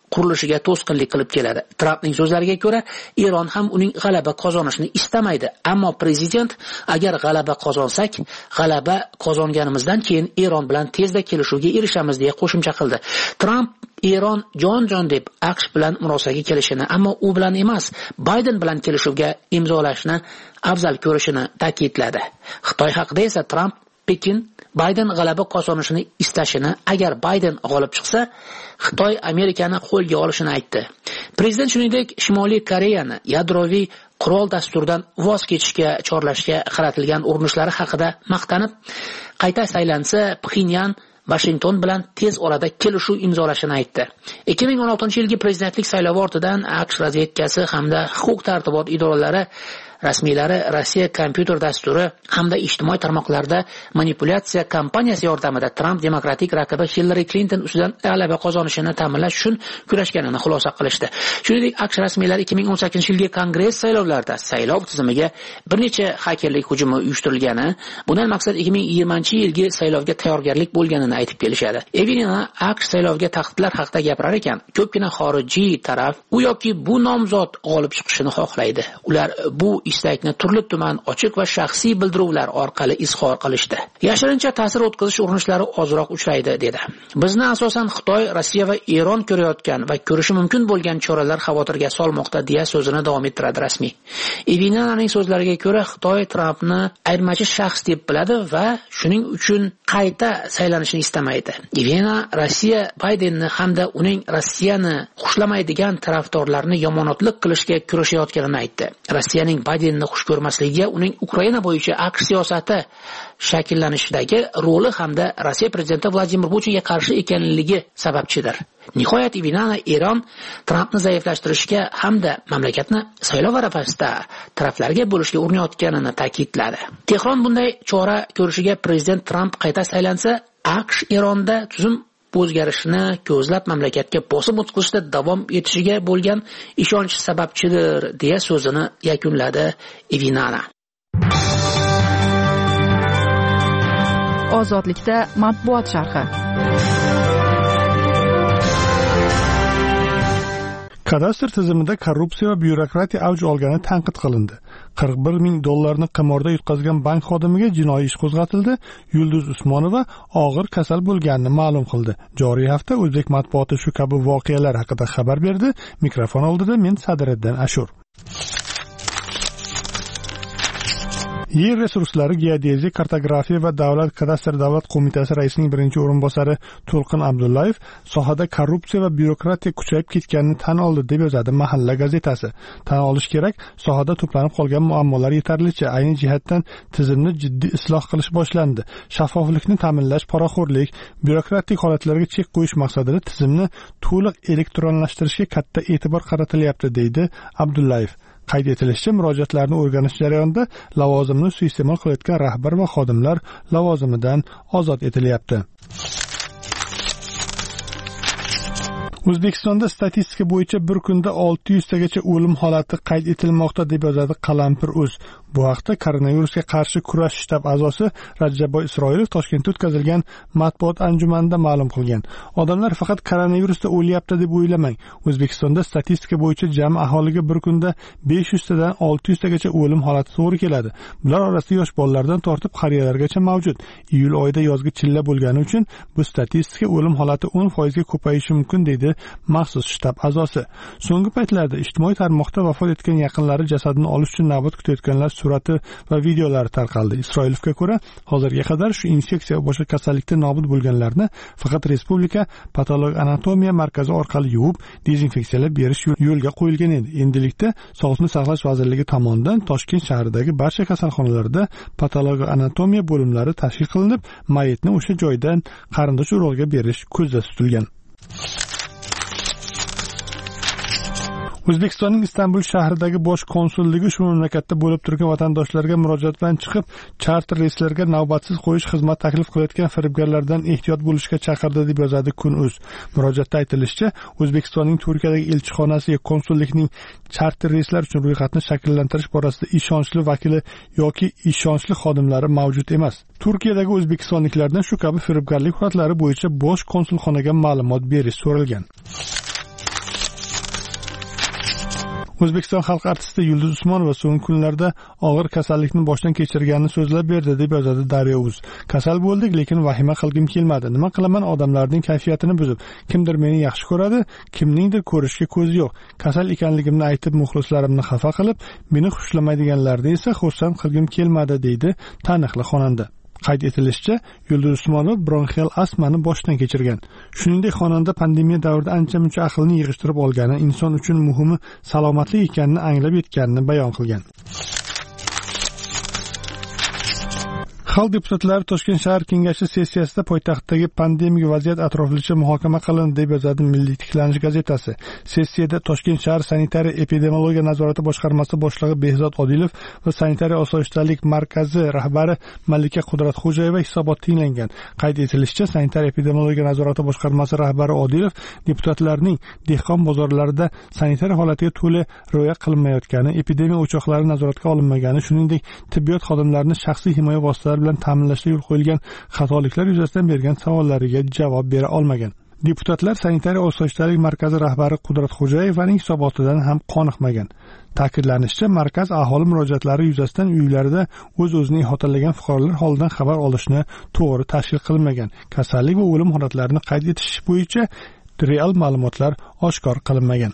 Speaker 8: qurilishiga to'sqinlik qilib keladi. Trampning so'zlariga ko'ra, Eron ham uning g'alaba qozonishini istamaydi, ammo prezident agar g'alaba qozonsak, g'alaba qozonganimizdan keyin Eron bilan tezda kelishuvga erishamiz deya qo'shimcha qildi. Tramp Eron jon deb AQSh bilan murosaga kelishini, ammo u bilan emas, Bayden bilan kelishuvga imzolashni afzal ko'rishini ta'kidladi. Xitoy haqida esa Tramp Pekin Bayden g'alaba qozonishini istashini, agar Bayden g'olib chiqsa, Xitoy Amerikani qo'lga olishini aytdi. Prezident shuningdek Shimoliy Koreyani yadroviy qurol dasturidan voz kechishga chorlashga qaratilgan urinishlari haqida maqtanib, qayta saylansa Pxenyan Washington bilan tez orada kelishuv imzolashini aytdi. 2016-yilgi prezidentlik saylovi ortidan AQSh razvedkasi hamda huquq-tartibot idoralari rasmiylari Rossiya kompyuter dasturi hamda ijtimoiy tarmoqlarda manipulyatsiya kampaniyasi yordamida Tramp demokratik raqibi Hillary Clinton ustidan g'alaba qozonishini ta'minlash uchun kurashganini xulosa qilishdi. Shuningdek, AQSh rasmiylari 2018-yilgi Kongress saylovlarida saylov tizimiga bir necha xakerlik hujumi uyushtirilgani, bundan maqsad 2020-yilgi saylovga tayyorgarlik bo'lganini aytib kelishadi. Evinina AQSh saylovga tahdidlar haqida gapirar ekan, ko'pgina xorijiy taraf u yoki bu nomzod g'olib chiqishini xohlaydi. Ular bu istakni turli-tuman ochiq va shaxsiy bildiruvlar orqali izhor qilishdi. Yashirincha ta'sir o'tkazish urinishlari ozroq uchraydi, dedi. Bizni asosan Xitoy, Rossiya va Eron ko'rayotgan va ko'rishi mumkin bo'lgan choralar xavotirga solmoqda, deya so'zini davom ettiradi rasmiy. Evinananing so'zlariga ko'ra, Xitoy Trampni ayirmachi shaxs deb biladi va shuning uchun qayta saylanishni istamaydi. Evinana Rossiya Baydenni hamda uning Rossiyani xushlamaydigan tarafdorlarini yomonotlik qilishga kurashayotganini aytdi. Rossiyaning Baydenni xush ko'rmasligiga uning Ukraina bo'yicha AQSh siyosati shakllanishidagi roli hamda Rossiya prezidenti Vladimir Putinga qarshi ekanligi sababchidir. Nihoyat Evinana Eron Trampni zaiflashtirishga hamda mamlakatni saylov arafasida taraflarga bo'lishga urinayotganini ta'kidladi. Tehron bunday chora ko'rishiga prezident Tramp qayta saylansa, AQSh Eronda tuzum o'zgarishini ko'zlab mamlakatga bosib o'tkazishda davom etishiga bo'lgan ishonch sababchidir, deya so'zini yakunladi Evinana.
Speaker 7: Ozodlikda matbuot sharhi.
Speaker 1: Kadastr tizimida korrupsiya va byurokratiya avj olgani tanqid qilindi. $41 ming qimorda yutqazgan bank xodimiga jinoiy ish qo'zg'atildi. Yulduz Usmonova og'ir kasal bo'lganini ma'lum qildi. Joriy hafta o'zbek matbuoti shu kabi voqealar haqida xabar berdi. Mikrofon oldida men Sadriddin Ashur. Yer resurslari, geodeziya, kartografiya va davlat kadastr davlat qo'mitasi raisining birinchi o'rinbosari To'lqin Abdullayev sohada korrupsiya va byurokratiya kuchayib ketganini tan oldi, deb yozadi Mahalla gazetasi. Tan olish kerak, sohada to'planib qolgan muammolar yetarlicha. Ayni jihatdan tizimni jiddiy isloh qilish boshlandi. Shaffoflikni ta'minlash, poraxo'rlik, byurokratik holatlarga chek qo'yish maqsadida tizimni to'liq elektronlashtirishga katta e'tibor qaratilyapti, deydi Abdullayev. Qayd etilishicha, murojaatlarni o'rganish jarayonida lavozimni suiiste'mol qilayotgan rahbar va xodimlar lavozimidan ozod etilyapti. O'zbekistonda statistika bo'yicha bir kunda 600 tagacha o'lim holati qayd etilmoqda, deb yozadi Qalampir.uz. Bu haqda koronavirusga qarshi kurash shtab a'zosi Rajabboy Isroilov Toshkentda o'tkazilgan matbuot anjumanida ma'lum qilgan. Odamlar faqat koronavirusda o'lyapti deb o'ylamang. O'zbekistonda statistika bo'yicha jami aholiga bir kunda 500 tadan 600 tagacha o'lim holati to'g'ri keladi. Bular orasida yosh bolalardan tortib qariyalargacha mavjud. Iyul oyida yozgi chilla bo'lgani uchun bu statistika o'lim holati 10% ga ko'payishi mumkin, deydi maxsus shtab a'zosi. So'nggi paytlarda ijtimoiy tarmoqda vafot etgan yaqinlari jasadini olish uchun navbat kutayotganlar surati va videolari tarqaldi. Isroilovga ko'ra, hozirga qadar shu infeksiya va boshqa kasallikda nobud bo'lganlarni faqat respublika patolog anatomiya markazi orqali yuvib, dezinfeksiyalab berish yo'lga qo'yilgan edi. Endilikda Sog'liqni saqlash vazirligi tomonidan Toshkent shahridagi barcha kasalxonalarda patolog anatomiya bo'limlari tashkil qilinib, mayitni o'sha joydan qarindosh urug'ga berish ko'zda tutilgan. O'zbekistonning Istanbul shahridagi bosh konsulligi shu mamlakatda bo'lib turgan vatandoshlarga murojaat bilan chiqib, charter reyslarga navbatsiz qo'yish xizmat taklif qilayotgan firibgarlardan ehtiyot bo'lishga chaqirdi, deb yozadi Kun.uz. Murojaatda aytilishicha, O'zbekistonning Turkiyadagi elchixonasiga konsullikning charter reyslar uchun ro'yxatni shakllantirish borasida ishonchli vakili yoki ishonchli xodimlari mavjud emas. Turkiyadagi o'zbekistonliklardan shu kabi firibgarlik holatlari bo'yicha bosh konsulxonaga ma'lumot berish so'ralgan. O'zbekiston xalq artisti Yulduz Usmonova so'nggi kunlarda og'ir kasallikni boshdan kechirganini so'zlab berdi deb yozadi Daryo.uz. Kasal bo'ldik, lekin vahima qilgim kelmadi. Nima qilaman, odamlarning kayfiyatini buzib. Kimdir meni yaxshi ko'radi, kimningdir ko'rishga ko'zi yo'q. Kasal ekanligimni aytib, muxlislarimni xafa qilib, meni xushlamaydiganlarni esa xursand qilgim kelmadi, deydi taniqli xonanda. Qayd etilishicha, Yulduz Usmonova bronxial astmani boshdan kechirgan. Shuningdek, xonanda pandemiya davrida ancha-muncha aqlni yig'ishtirib olgani, inson uchun muhimi salomatlik ekanini anglab yetganini bayon qilgan. Xalq deputatlari Toshkent shahar kengashi sessiyasida poytaxtdagi pandemik vaziyat atroflicha muhokama qilindi deb yozadi Milliy tiklanish gazetasi. Sessiyada Toshkent shahar sanitariya epidemiologiya nazorati boshqarmasi boshlig'i Behzod Odilov va sanitariya osoyishtalik markazi rahbari Malika Qudratxo'jayeva hisobot tinglangan. Qayd etilishicha, sanitariya epidemiologiya nazorati boshqarmasi rahbari Odilov deputatlarning dehqon bozorlarida sanitariya holatiga to'la rioya qilinmayotgani, epidemiya o'choqlari nazoratga olinmagani, shuningdek tibbiyot xodimlarining shaxsiy himoya vositalari bilan ta'minlashda yo'l qo'yilgan xatoliklar yuzasidan bergan savollariga javob bera olmagan. Deputatlar sanitariya osoyishtalik markazi rahbari Qudratxo'jayevaning hisobotidan ham qoniqmagan. Ta'kidlanishicha, markaz aholi murojaatlari yuzasidan uylarida o'z-o'zini ihotalagan fuqarolar holidan xabar olishni to'g'ri tashkil qilmagan. Kasallik va o'lim holatlarini qayd etish bo'yicha real ma'lumotlar oshkor qilinmagan.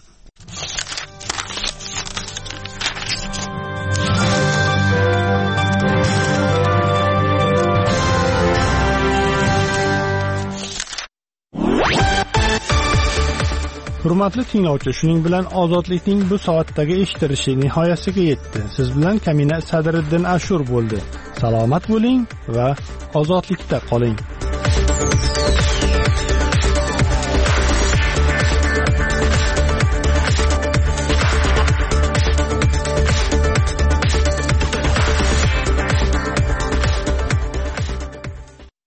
Speaker 1: Hurmatli tinglovchi, shuning bilan ozodlikning bu soatdagi eshitilishi nihoyasiga yetdi. Siz bilan Kamina Sadriddin Ashur bo'ldi. Salomat bo'ling va ozodlikda qoling.